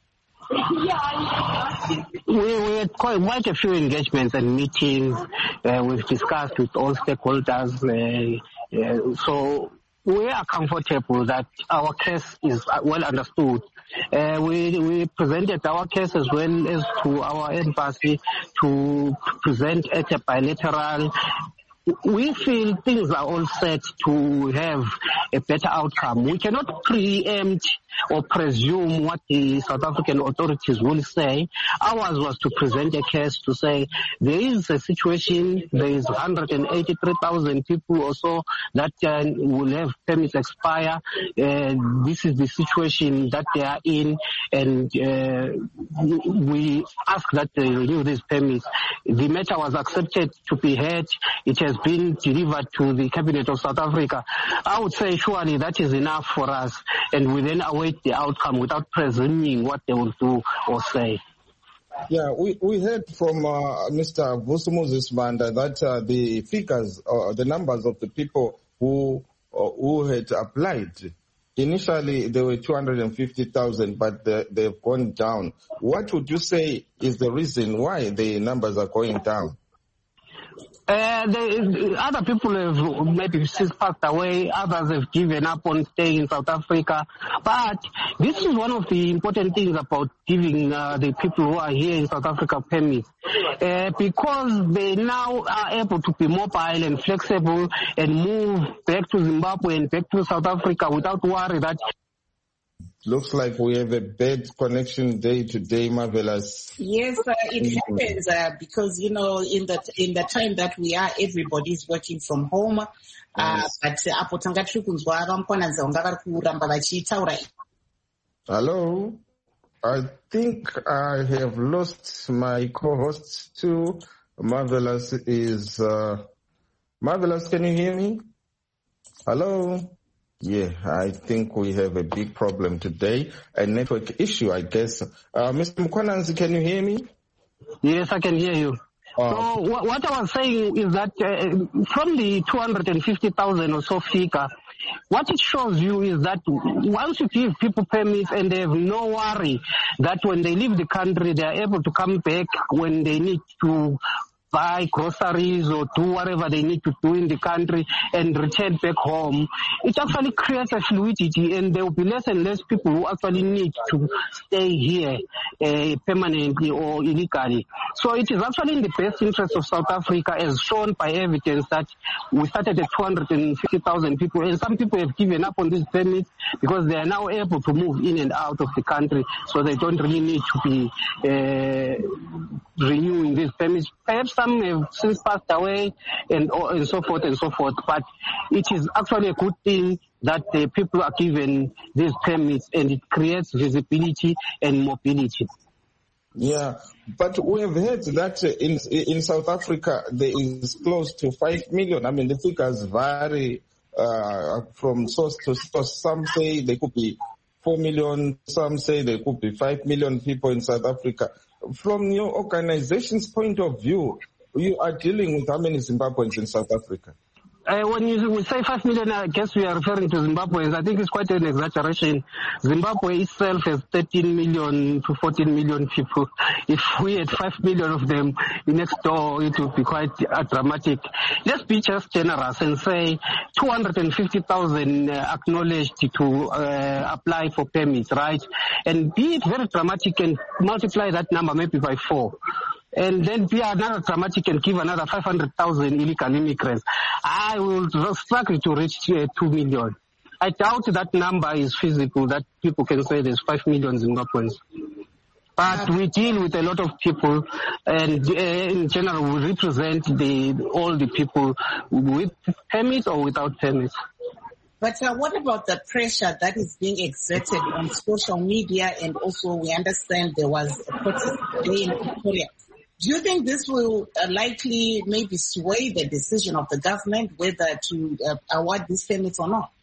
We, we had quite, quite a few engagements and meetings. Uh, we've discussed with all stakeholders. Uh, uh, so we are comfortable that our case is well understood. Uh, we, we presented our case as well as to our embassy to present at a bilateral. We feel things are all set to have a better outcome. We cannot preempt or presume what the South African authorities will say. Ours was to present a case to say there is a situation, there is one hundred eighty-three thousand people or so that uh, will have permits expire. Uh, this is the situation that they are in, and uh, we ask that they renew these permits. The matter was accepted to be heard. It has has been delivered to the Cabinet of South Africa, I would say surely that is enough for us, and we then await the outcome without presuming what they will do or say. Yeah, we, we heard from uh, Mister Vusumuzi Sibanda that uh, the figures, uh, the numbers of the people who uh, who had applied, initially there were two hundred fifty thousand, but they, they've gone down. What would you say is the reason why the numbers are going down? Uh, the, other people have maybe since passed away, others have given up on staying in South Africa. But this is one of the important things about giving uh, the people who are here in South Africa permits. Uh, because they now are able to be mobile and flexible and move back to Zimbabwe and back to South Africa without worry that... Looks like we have a bad connection day to day, Marvelous. Yes, uh, it happens uh, because, you know, in the in the time that we are, everybody's working from home. Uh, yes. But apo tanga tiri kunzwa vamukwananza vanga vari kuramba vachitaura. Hello, I think I have lost my co-host too. Marvelous is uh, Marvelous. Can you hear me? Hello. Yeah, I think we have a big problem today, a network issue, I guess. Uh, Mister Mukwananzi, can you hear me? Yes, I can hear you. Uh, so what, what I was saying is that uh, from the two hundred fifty thousand or so figure, what it shows you is that once you give people permits and they have no worry that when they leave the country, they are able to come back when they need to buy groceries or do whatever they need to do in the country and return back home, it actually creates a fluidity, and there will be less and less people who actually need to stay here uh, permanently or illegally. So it is actually in the best interest of South Africa, as shown by evidence that we started at two hundred fifty thousand people, and some people have given up on these permits because they are now able to move in and out of the country, so they don't really need to be uh, renewing these permits. Perhaps some have since passed away and, and so forth and so forth, but it is actually a good thing that the people are given these permits, and it creates visibility and mobility. Yeah, but we have heard that in in South Africa there is close to five million. I mean, the figures vary uh, from source to source. Some say there could be four million, some say there could be five million people in South Africa. From your organization's point of view, you are dealing with how many Zimbabweans in South Africa? Uh, when you we say five million, I guess we are referring to Zimbabweans. I think it's quite an exaggeration. Zimbabwe itself has thirteen million to fourteen million people. If we had five million of them next door, it would be quite uh, dramatic. Let's be just generous and say two hundred fifty thousand uh, acknowledged to uh, apply for permits, right? And be it very dramatic and multiply that number maybe by four. And then be another dramatic and give another five hundred thousand illegal immigrants. I will struggle to reach uh, two million. I doubt that number is feasible, that people can say there's five million Zimbabweans. But we deal with a lot of people, and uh, in general we represent the all the people with permits or without permits. But uh, what about the pressure that is being exerted on social media, and also we understand there was a protest today in Pretoria. Do you think this will uh, likely maybe sway the decision of the government whether to uh, award these permits or not?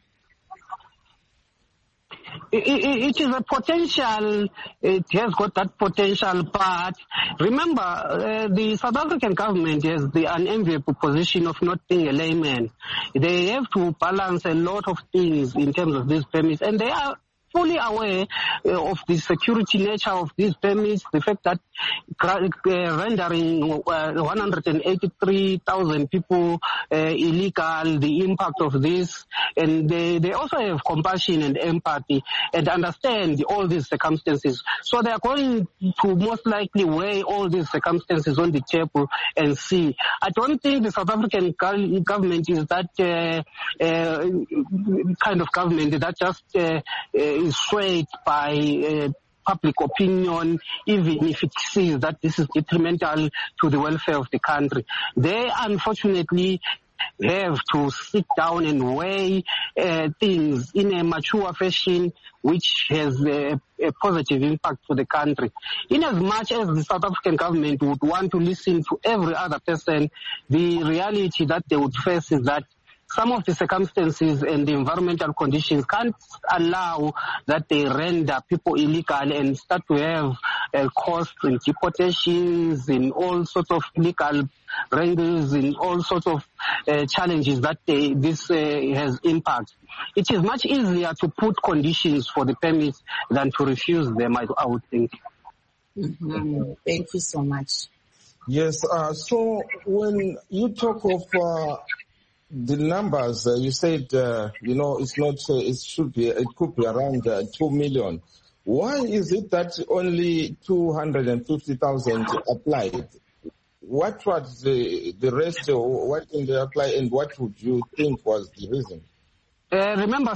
It, it, it is a potential, it has got that potential, but remember, uh, the South African government has the unenviable position of not being a layman. They have to balance a lot of things in terms of these permits, and they are fully aware uh, of the security nature of these permits, the fact that uh, rendering uh, one hundred eighty-three thousand people uh, illegal, the impact of this, and they, they also have compassion and empathy and understand all these circumstances. So they are going to most likely weigh all these circumstances on the table and see. I don't think the South African government is that uh, uh, kind of government that just uh, uh, is swayed by uh, public opinion, even if it sees that this is detrimental to the welfare of the country. They, unfortunately, have to sit down and weigh uh, things in a mature fashion which has a, a positive impact for the country. In as much as the South African government would want to listen to every other person, the reality that they would face is that some of the circumstances and the environmental conditions can't allow that they render people illegal and start to have uh, costs and deportations and all sorts of legal wrangles and all sorts of uh, challenges that they, this uh, has impact. It is much easier to put conditions for the permits than to refuse them, I, I would think. Mm-hmm. Thank you so much. Yes, uh, so when you talk of uh, the numbers, uh, you said, uh, you know, it's not, uh, it should be, it could be around uh, two million. Why is it that only two hundred fifty thousand applied? What was the, the rest, uh, what can they apply, and what would you think was the reason? Uh, remember,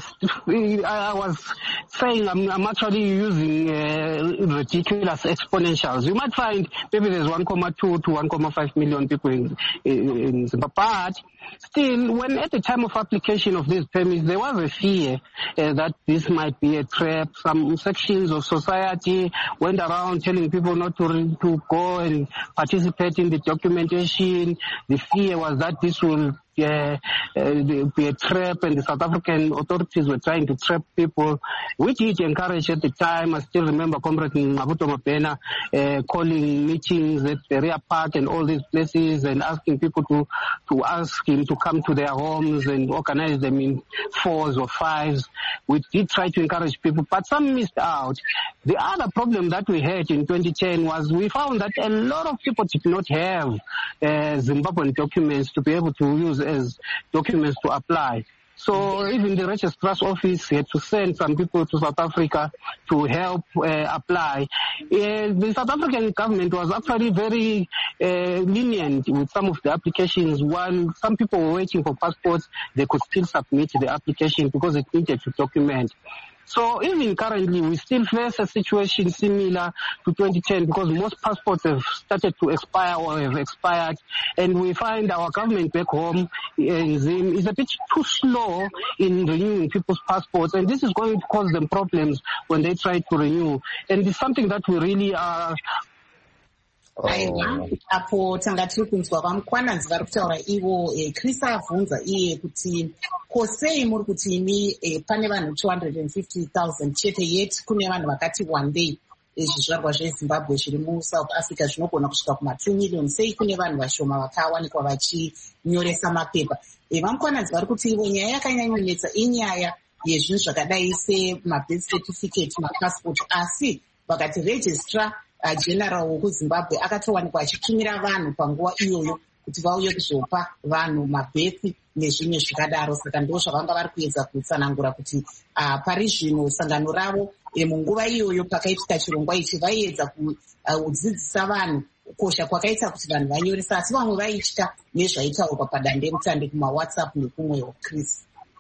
I was saying I'm, I'm actually using uh, ridiculous exponentials. You might find maybe there's one point two to one point five million people in, in Zimbabwe. But still, when at the time of application of these permits, there was a fear uh, that this might be a trap. Some sections of society went around telling people not to, to go and participate in the documentation. The fear was that this will Uh, uh, be a trap, and the South African authorities were trying to trap people, which he encouraged at the time. I still remember Comrade Mabuto Mapena uh, calling meetings at Berea Park and all these places and asking people to, to ask him to come to their homes and organize them in fours or fives. We did try to encourage people, but some missed out. The other problem that we had in twenty ten was we found that a lot of people did not have uh, Zimbabwean documents to be able to use as documents to apply. So even the registrar's office had to send some people to South Africa to help uh, apply. Uh, the South African government was actually very uh, lenient with some of the applications. While some people were waiting for passports, they could still submit the application because it needed to document. So even currently, we still face a situation similar to twenty ten because most passports have started to expire or have expired, and we find our government back home in Zim is a bit too slow in renewing people's passports, and this is going to cause them problems when they try to renew. And it's something that we really are aiwa apo tanga tiri kunzwa vamukwananzi vari kutaura ivo Chris abvunza iye kuti kosei muri kuti imi pane vanhu two hundred fifty thousand chete yet kune vanhu vakati one day zvizvarwa zvezimbabwe zviri musouth africa zvinogona kusvika kuma two million sei kune vanhu vashoma vakawanikwa vachinyoresa mapepa. Vamukwananzi vari kuti ivo nyaya yakanyanyonetsa inyaya yezvinhu zvakadai semabirth certificate mapassport, asi vakati registrar Uh, general wekuzimbabwe akatowanikwa achitumira vanhu panguva iyoyo kuti vauye kuzopa vanhu mabhethi nezvimwe zvikadaro. Saka ndo zvavanga vari kuedza kutsanangura kuti uh, pari zvino sangano ravo e, munguva iyoyo pakaitika chirongwa ichi vaiedza kudzidzisa uh, vanhu kukosha kwakaita kuti vanhu vanyoresa, asi vamwe vaitya nezvaitaurwa padandemutande kumawhatsapp nekumwewo. Chris.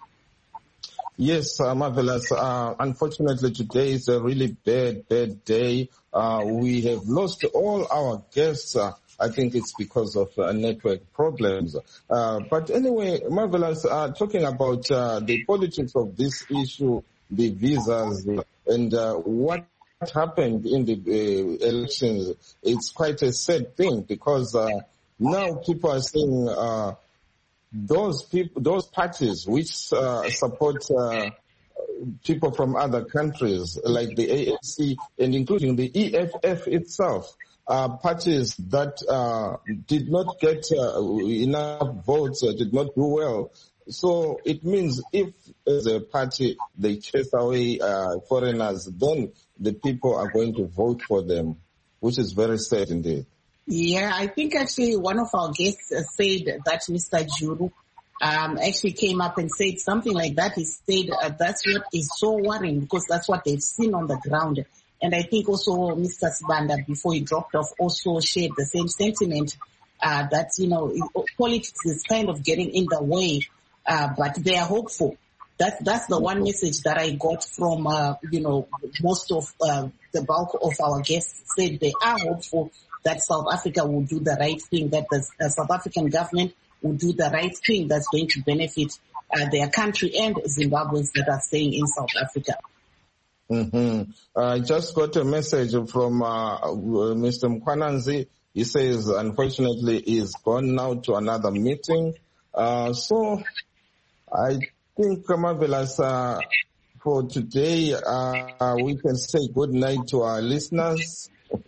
Yes, uh, marvelous. Uh, unfortunately, today is a really bad, bad day. Uh, we have lost all our guests. Uh, I think it's because of uh, network problems. Uh, but anyway, marvelous. Uh, talking about uh, the politics of this issue, the visas, and uh, what happened in the uh, elections, it's quite a sad thing because uh, now people are saying uh, those people, those parties which uh, support uh, people from other countries, like the A N C and including the E F F itself, are parties that uh, did not get uh, enough votes, uh, did not do well. So it means if as a party they chase away uh, foreigners, then the people are going to vote for them, which is very sad indeed. Yeah, I think actually one of our guests said that Mister Juru um, actually came up and said something like that. He said uh, that's what is so worrying because that's what they've seen on the ground. And I think also Mister Sibanda, before he dropped off, also shared the same sentiment uh, that, you know, politics is kind of getting in the way, uh, but they are hopeful. That's, that's the one message that I got from, uh, you know, most of uh, the bulk of our guests said they are hopeful that South Africa will do the right thing, that the uh, South African government will do the right thing that's going to benefit uh, their country and Zimbabweans that are staying in South Africa. Mm-hmm. I just got a message from uh, Mister Mkwananzi. He says, unfortunately, he's gone now to another meeting. Uh, so I think, Marvelous, uh, for today, uh, we can say good night to our listeners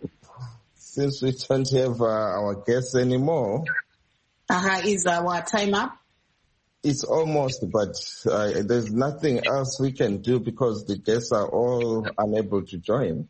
since we don't have uh, our guests anymore. Uh-huh. Is our time up? It's almost, but uh, there's nothing else we can do because the guests are all unable to join.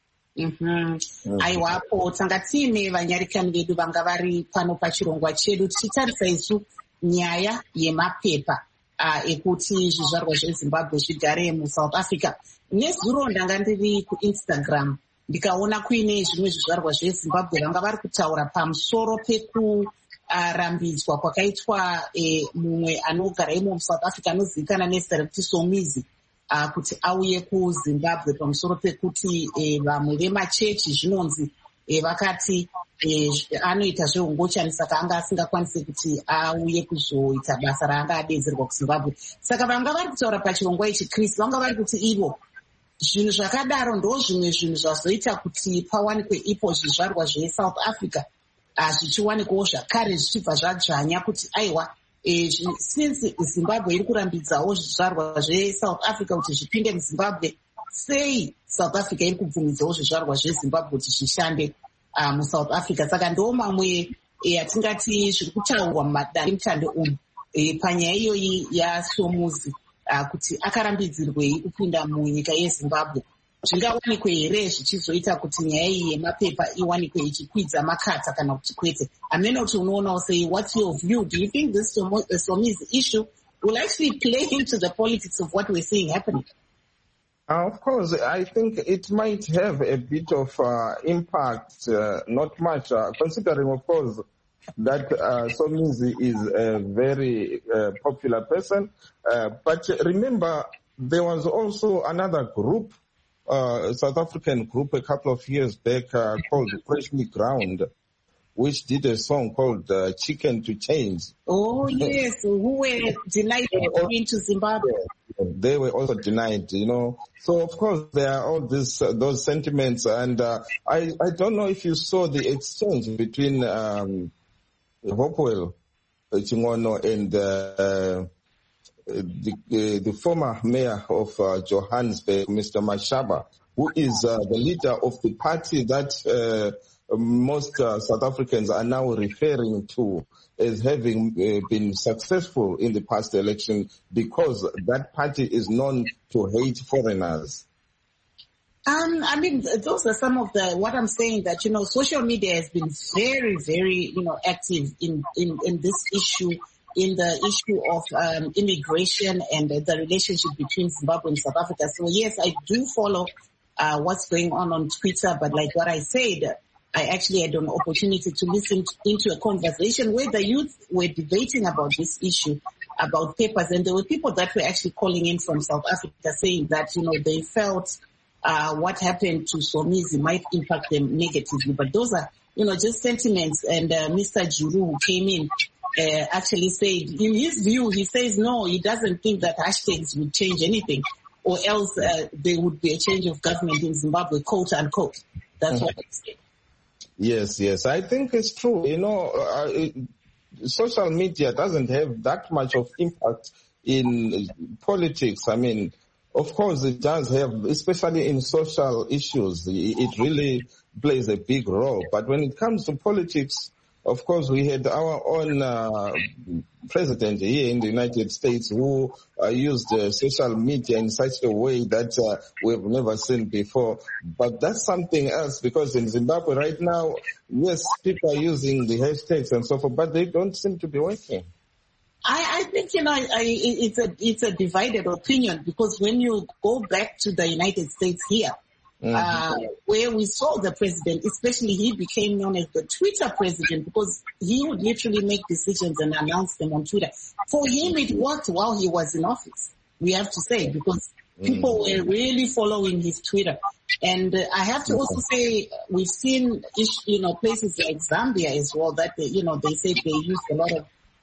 Mm-hmm. Aiwapo tanga tiime vanyarikani vedu vanga vari pano pachirongwa chedu tichitarisa isu nyaya yemapepa uh, ekuti zvizvarwa zvezimbabwe zvigare muSouth Africa. Nezuro ndanga ndiri kuInstagram ndikaona kuine zvimwe zvizvarwa zvezimbabwe vanga vari kutaura pamusoro peku Uh, rambidzwa kwakaitwa eh, mumwe anogara imo muSouth Africa anozivikana nezita rekuti Somizi uh, kuti auye kuZimbabwe pamusoro pekuti eh, vamwe vemachechi zvinonzi eh, vakati eh, anoita zveungochani saka anga asingakwanisi kuti auye kuzoita basa raanga adedzerwa kuZimbabwe. Saka vanga vari kutaura pachirongwa ichi Chris vanga vari kuti ivo zvinhu zvakadaro ndo zvimwe zvinhu zvazoita kuti pawanikwe ipo zvizvarwa zveSouth Africa zvichiwanikwawo zvakare zvichibva zvadzvanya kuti aiwa e, since Zimbabwe iri kurambidzawo zvizvarwa zveSouth Africa kuti zvipinde muZimbabwe, sei South Africa iri kubvumidzawo zvizvarwa zveZimbabwe kuti zvishande uh, muSouth Africa. Saka ndo mamwe yatingati zviri kutaurwa mumadandemutande umu e, panyaya iyoyi yaSomuzi uh, kuti akarambidzirwei kupinda munyika yeZimbabwe. Zvingawanikwe here zvichizoita kuti nyaya iyi yemapepa iwanikwe ichikwidza makata kana kuti kwete? Amene kuti unoonawo sei, what's your view? Do you think this Somizi issue will actually play into the politics of what we're seeing happening? Uh, of course, I think it might have a bit of uh, impact, uh, not much, uh, considering, of course, that uh, Somizi is a very uh, popular person. Uh, but remember, there was also another group, Uh, South African group a couple of years back uh, called Freshly Ground, which did a song called uh, Chicken to Change. Oh, yes, who were denied entry into Zimbabwe. They were also denied, you know. So, of course, there are all these, uh, those sentiments. And uh, I, I don't know if you saw the exchange between um, Hopewell Chingono and uh, The, uh, the former mayor of uh, Johannesburg, Mister Mashaba, who is uh, the leader of the party that uh, most uh, South Africans are now referring to as having uh, been successful in the past election because that party is known to hate foreigners. Um, I mean, those are some of the, what I'm saying that, you know, social media has been very, very, you know, active in, in, in this issue, in the issue of um, immigration and uh, the relationship between Zimbabwe and South Africa. So yes, I do follow uh, what's going on on Twitter, but like what I said, I actually had an opportunity to listen to, into a conversation where the youth were debating about this issue, about papers, and there were people that were actually calling in from South Africa saying that, you know, they felt uh, what happened to Somizi might impact them negatively. But those are, you know, just sentiments. And uh, Mister Juru, who came in, Uh, actually said, in his view, he says no, he doesn't think that hashtags would change anything, or else uh, there would be a change of government in Zimbabwe, quote unquote. That's mm-hmm. what he said. Yes, yes, I think it's true. You know, uh, it, social media doesn't have that much of impact in politics. I mean, of course it does have, especially in social issues, it really plays a big role. But when it comes to politics, of course, we had our own uh, president here in the United States who uh, used uh, social media in such a way that uh, we've never seen before. But that's something else, because in Zimbabwe right now, yes, people are using the hashtags and so forth, but they don't seem to be working. I, I think, you know, I, it's a it's a divided opinion, because when you go back to the United States here, Mm-hmm. Uh, where we saw the president, especially he became known as the Twitter president, because he would literally make decisions and announce them on Twitter. For him, it worked while he was in office, we have to say, because people mm-hmm. were really following his Twitter. And uh, I have to also say, we've seen, you know, places like Zambia as well, that, they, you know, they say they used a lot of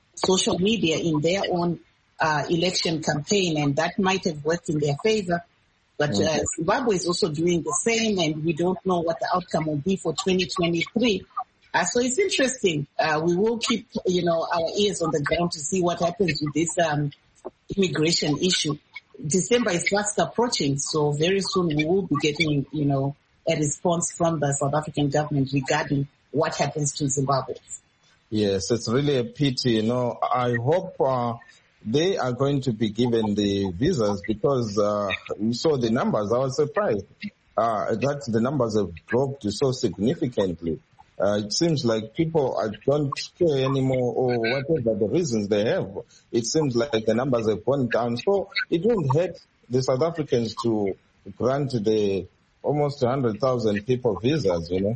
social media in their own uh, election campaign, and that might have worked in their favor. But uh, Zimbabwe is also doing the same, and we don't know what the outcome will be for twenty twenty-three. Uh, so it's interesting. Uh, we will keep, you know, our ears on the ground to see what happens with this um, immigration issue. December is fast approaching, so very soon we will be getting, you know, a response from the South African government regarding what happens to Zimbabwe. Yes, it's really a pity. You know, I hope uh, they are going to be given the visas because uh, we saw the numbers. I was surprised uh, that the numbers have dropped so significantly. Uh, it seems like people are, don't care anymore, or whatever the reasons they have. It seems like the numbers have gone down. So it won't hurt the South Africans to grant the almost one hundred thousand people visas, you know.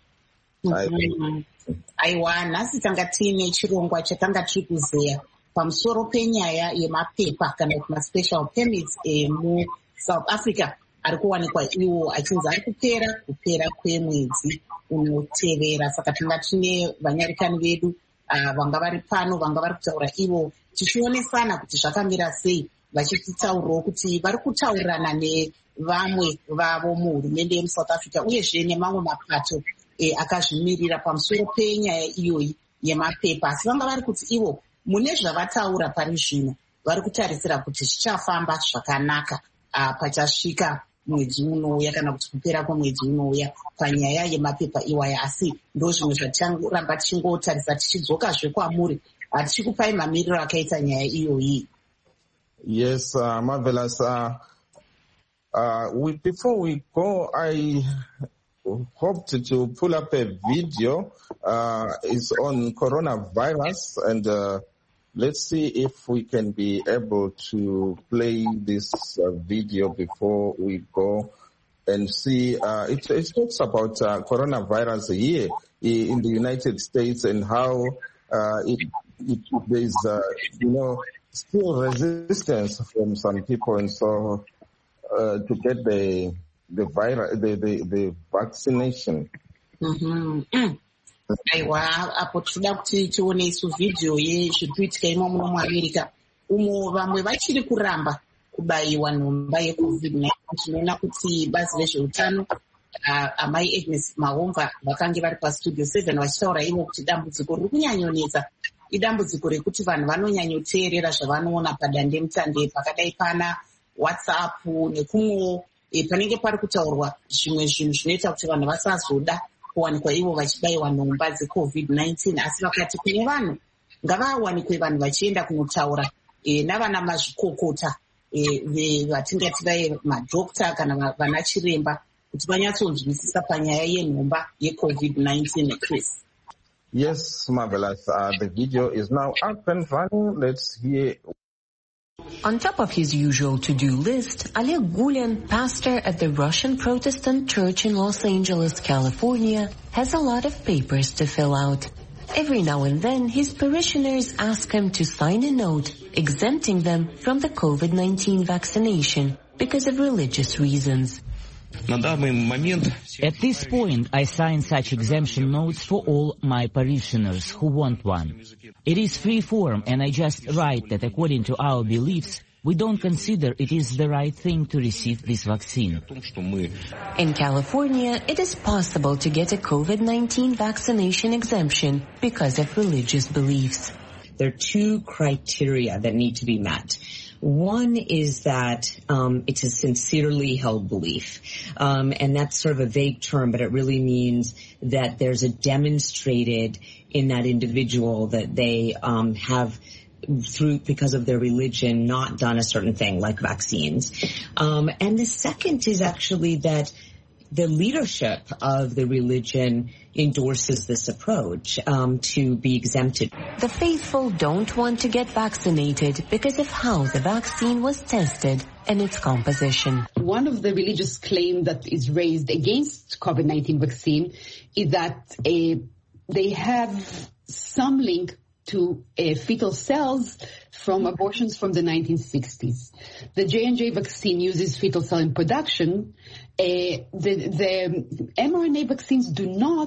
Mm-hmm. Aiwa, nhasi tanga tiine chirongwa chatanga tiri kuzeya pamusoro penyaya yemapepa kana kuti ma-special permits emu South Africa ari kuwanikwa iwo achinzi ari kupera kupera kwemwedzi unotevera. Saka tanga tine vanyarikani vedu uh, vanga vari pano vanga vari kutaura ivo tichionesana kuti zvakamira sei, vachititaurawo kuti vari kutaurirana nevamwe vavo muhurumende yemuSouth Africa uyezve nemamwe mapato e, akazvimirira pamusoro penyaya iyoyi yemapepa. Asi vanga vari kuti ivo mune zvavataura pari zvino vari kutarisira kuti zvichafamba zvakanaka uh, pachasvika mwedzi unouya kana kuti kupera kwemwedzi unouya panyaya yemapepa iwaya. Asi ndo zvimwe zvaticharamba tichingotarisa tichidzokazve kwamuri, hatichikupai mamiriro akaita nyaya iyoyi. Yes, uh, marvelous. Uh, uh, we, before we go, I hoped to pull up a video. Uh, it's on coronavirus, and uh, let's see if we can be able to play this uh, video before we go and see. Uh, it, it talks about uh, coronavirus here in the United States and how uh, it, it, there's, uh, you know, still resistance from some people, and so uh, to get the the virus, the the, the vaccination. Mm-hmm. Mm. Aiwa, apo tinoda kuti tione isu video yezviri kuitika imo muno muAmerica umo vamwe vachiri kuramba kubaiwa nhomba yecovid nineteen. Tinoona kuti bazi rezveutano uh, amai Agnes Mahomva vakange vari pastudio seven vachitaura ivo kuti dambudziko riri kunyanyonetsa idambudziko rekuti vanhu vanonyanyoteerera zvavanoona padandemutande pakadai pana WhatsApp nekumwewo e, panenge pari kutaurwa zvimwe zvinhu zvinoita kuti vanhu vasazoda kuwanikwa ivo vachibaiwa nhomba dzecovid nineteen. Asi vakati kune vanhu ngavawanikwe vanhu vachienda kunotaura e, navana mazvikokota e, vatingati vai madhokta kana vana chiremba kuti vanyatsonzwisisa panyaya yenhomba yecovid nineteen. Chris. Yes, marvelous. Uh, the video is now up and running. Let's hear. On top of his usual to-do list, Oleg Gulen, pastor at the Russian Protestant Church in Los Angeles, California, has a lot of papers to fill out. Every now and then, his parishioners ask him to sign a note exempting them from the COVID nineteen vaccination because of religious reasons. At this point, I sign such exemption notes for all my parishioners who want one. It is free form, and I just write that according to our beliefs, we don't consider it is the right thing to receive this vaccine. In California, it is possible to get a COVID nineteen vaccination exemption because of religious beliefs. There are two criteria that need to be met. One is that um, it's a sincerely held belief, um, and that's sort of a vague term, but it really means that there's a demonstrated in that individual that they um, have, through because of their religion, not done a certain thing like vaccines. Um, and the second is actually that the leadership of the religion endorses this approach um, to be exempted. The faithful don't want to get vaccinated because of how the vaccine was tested and its composition. One of the religious claims that is raised against COVID nineteen vaccine is that uh, they have some link to uh, fetal cells from abortions from the nineteen sixties. The J and J vaccine uses fetal cell in production. Uh, the, the mRNA vaccines do not,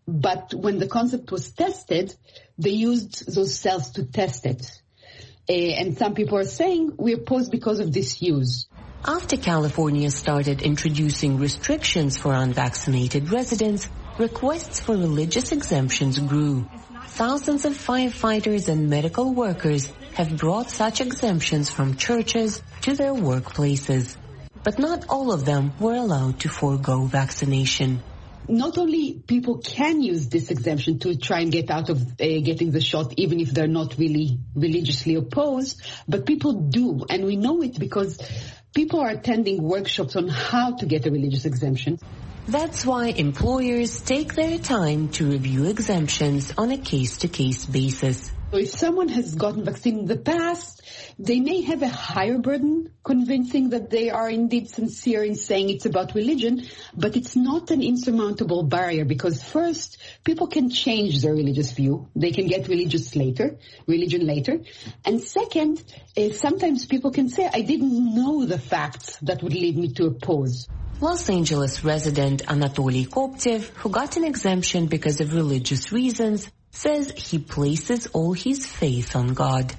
but when the concept was tested, they used those cells to test it. Uh, and some people are saying we oppose because of this use. After California started introducing restrictions for unvaccinated residents, requests for religious exemptions grew. Thousands of firefighters and medical workers have brought such exemptions from churches to their workplaces. But not all of them were allowed to forego vaccination. Not only people can use this exemption to try and get out of uh, getting the shot, even if they're not really religiously opposed, but people do. And we know it because people are attending workshops on how to get a religious exemption. That's why employers take their time to review exemptions on a case-to-case basis. So if someone has gotten vaccine in the past, they may have a higher burden convincing that they are indeed sincere in saying it's about religion, but it's not an insurmountable barrier because first, people can change their religious view. They can get religious later, religion later. And second, uh, sometimes people can say, I didn't know the facts that would lead me to oppose. Los Angeles resident Anatoly Koptev, who got an exemption because of religious reasons, says he places all his faith on God.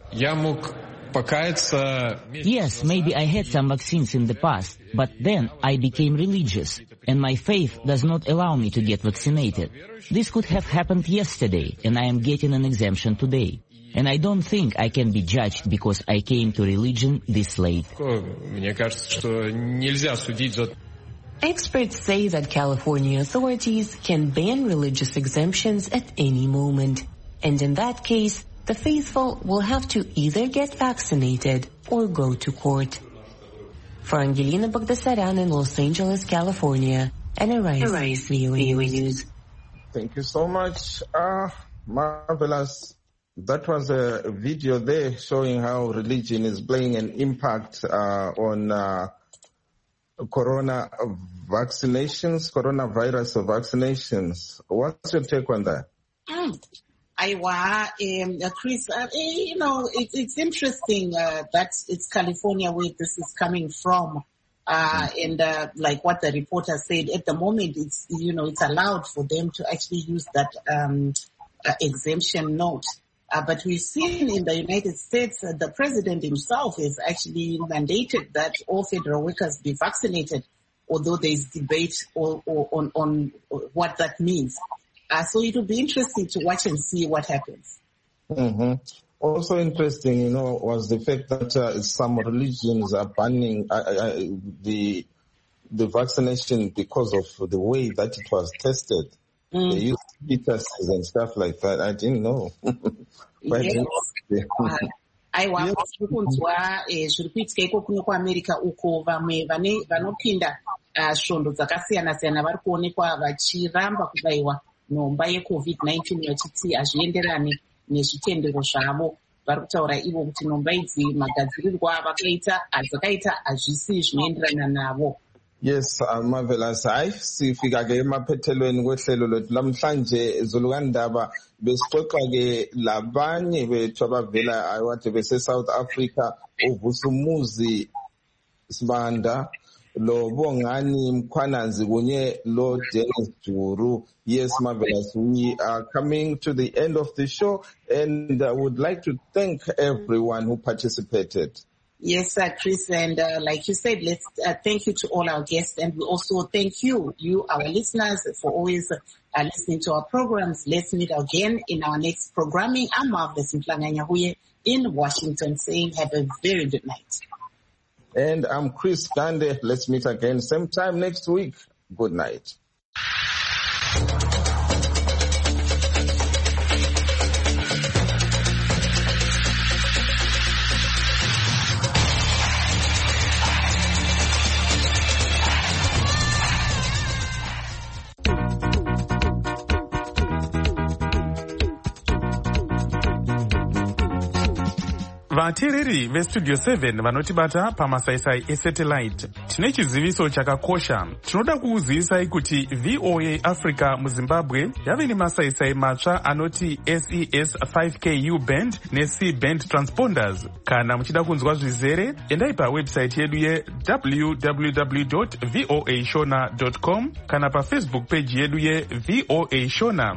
Yes, maybe I had some vaccines in the past, but then I became religious, and my faith does not allow me to get vaccinated. This could have happened yesterday, and I am getting an exemption today. And I don't think I can be judged because I came to religion this late. Experts say that California authorities can ban religious exemptions at any moment. And in that case, the faithful will have to either get vaccinated or go to court. For Angelina Bagdasaryan in Los Angeles, California, and Arise V O A News. Thank you so much. Uh, marvelous. That was a video there showing how religion is playing an impact uh, on uh, corona vaccinations, coronavirus vaccinations. What's your take on that? Mm. Iowa, um, uh, Chris, uh, you know, it, it's interesting uh, that it's California where this is coming from. Uh, and uh, like what the reporter said, at the moment, it's, you know, it's allowed for them to actually use that um, uh, exemption note. Uh, but we've seen in the United States, uh, the president himself has actually mandated that all federal workers be vaccinated, although there is debate or, or, on, on what that means. Uh, so it will be interesting to watch and see what happens. Mm-hmm. Also interesting, you know, was the fact that uh, some religions are banning uh, uh, the the vaccination because of the way that it was tested. Mm. They used fetuses and stuff like that. I didn't know. Yes. Aiwa, kunzwa zviri kuitika iko kuno kuAmerica uko vamwe vanopinda svondo dzakasiyana siyana vari kuonekwa vachiramba kubaiwa nhomba yecovid nineteen vachiti hazvienderani nezvitendero zvavo. Vari kutaura ivo kuti nhomba idzi magadzirirwa avakaita adzakaita hazvisi zvinoenderana navo. Yes, uh, marvelous. Hayi sifika ke emaphethelweni kwehlelo lethu lamhlanje Zulukandaba besixoxa ke labanye bethu abavela ayiwathi bese South Africa uVusumuzi Sibanda lo Bongani Mkhwanazi kunye lo Dennis Juru. Yes, marvelous. We are coming to the end of the show and I would like to thank everyone who participated. Yes, uh, Chris, and uh, like you said, let's uh, thank you to all our guests, and we also thank you, you, our listeners, for always uh, listening to our programs. Let's meet again in our next programming. I'm Marvelous Mhlanga-Nyahuye in Washington, saying have a very good night. And I'm Chris Gande. Let's meet again same time next week. Good night. vateereri vestudio seven vanotibata pamasaisai esatellite, tine chiziviso chakakosha. Tinoda kukuzivisai kuti V O A Africa muZimbabwe yave nemasaisai matsva anoti S E S five K U band ne-C band transponders. Kana muchida kunzwa zvizere, endai pawebsite yedu ye w w w dot voa shona dot com kana pafacebook page yedu ye V O A Shona.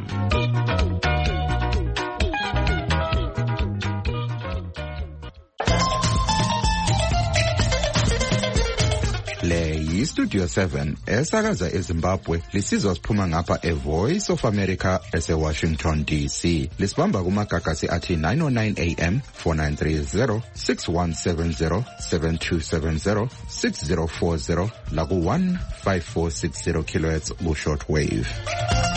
Le yi-Studio seven esakaza eZimbabwe lisizwa siphuma ngapha eVoice of America ese-Washington D C. Lisibamba kumagagasi athi nine oh nine A M, four nine three zero, six one seven zero, seven two seven zero, six zero four zero laku one five four six zero kilohertz ku shortwave.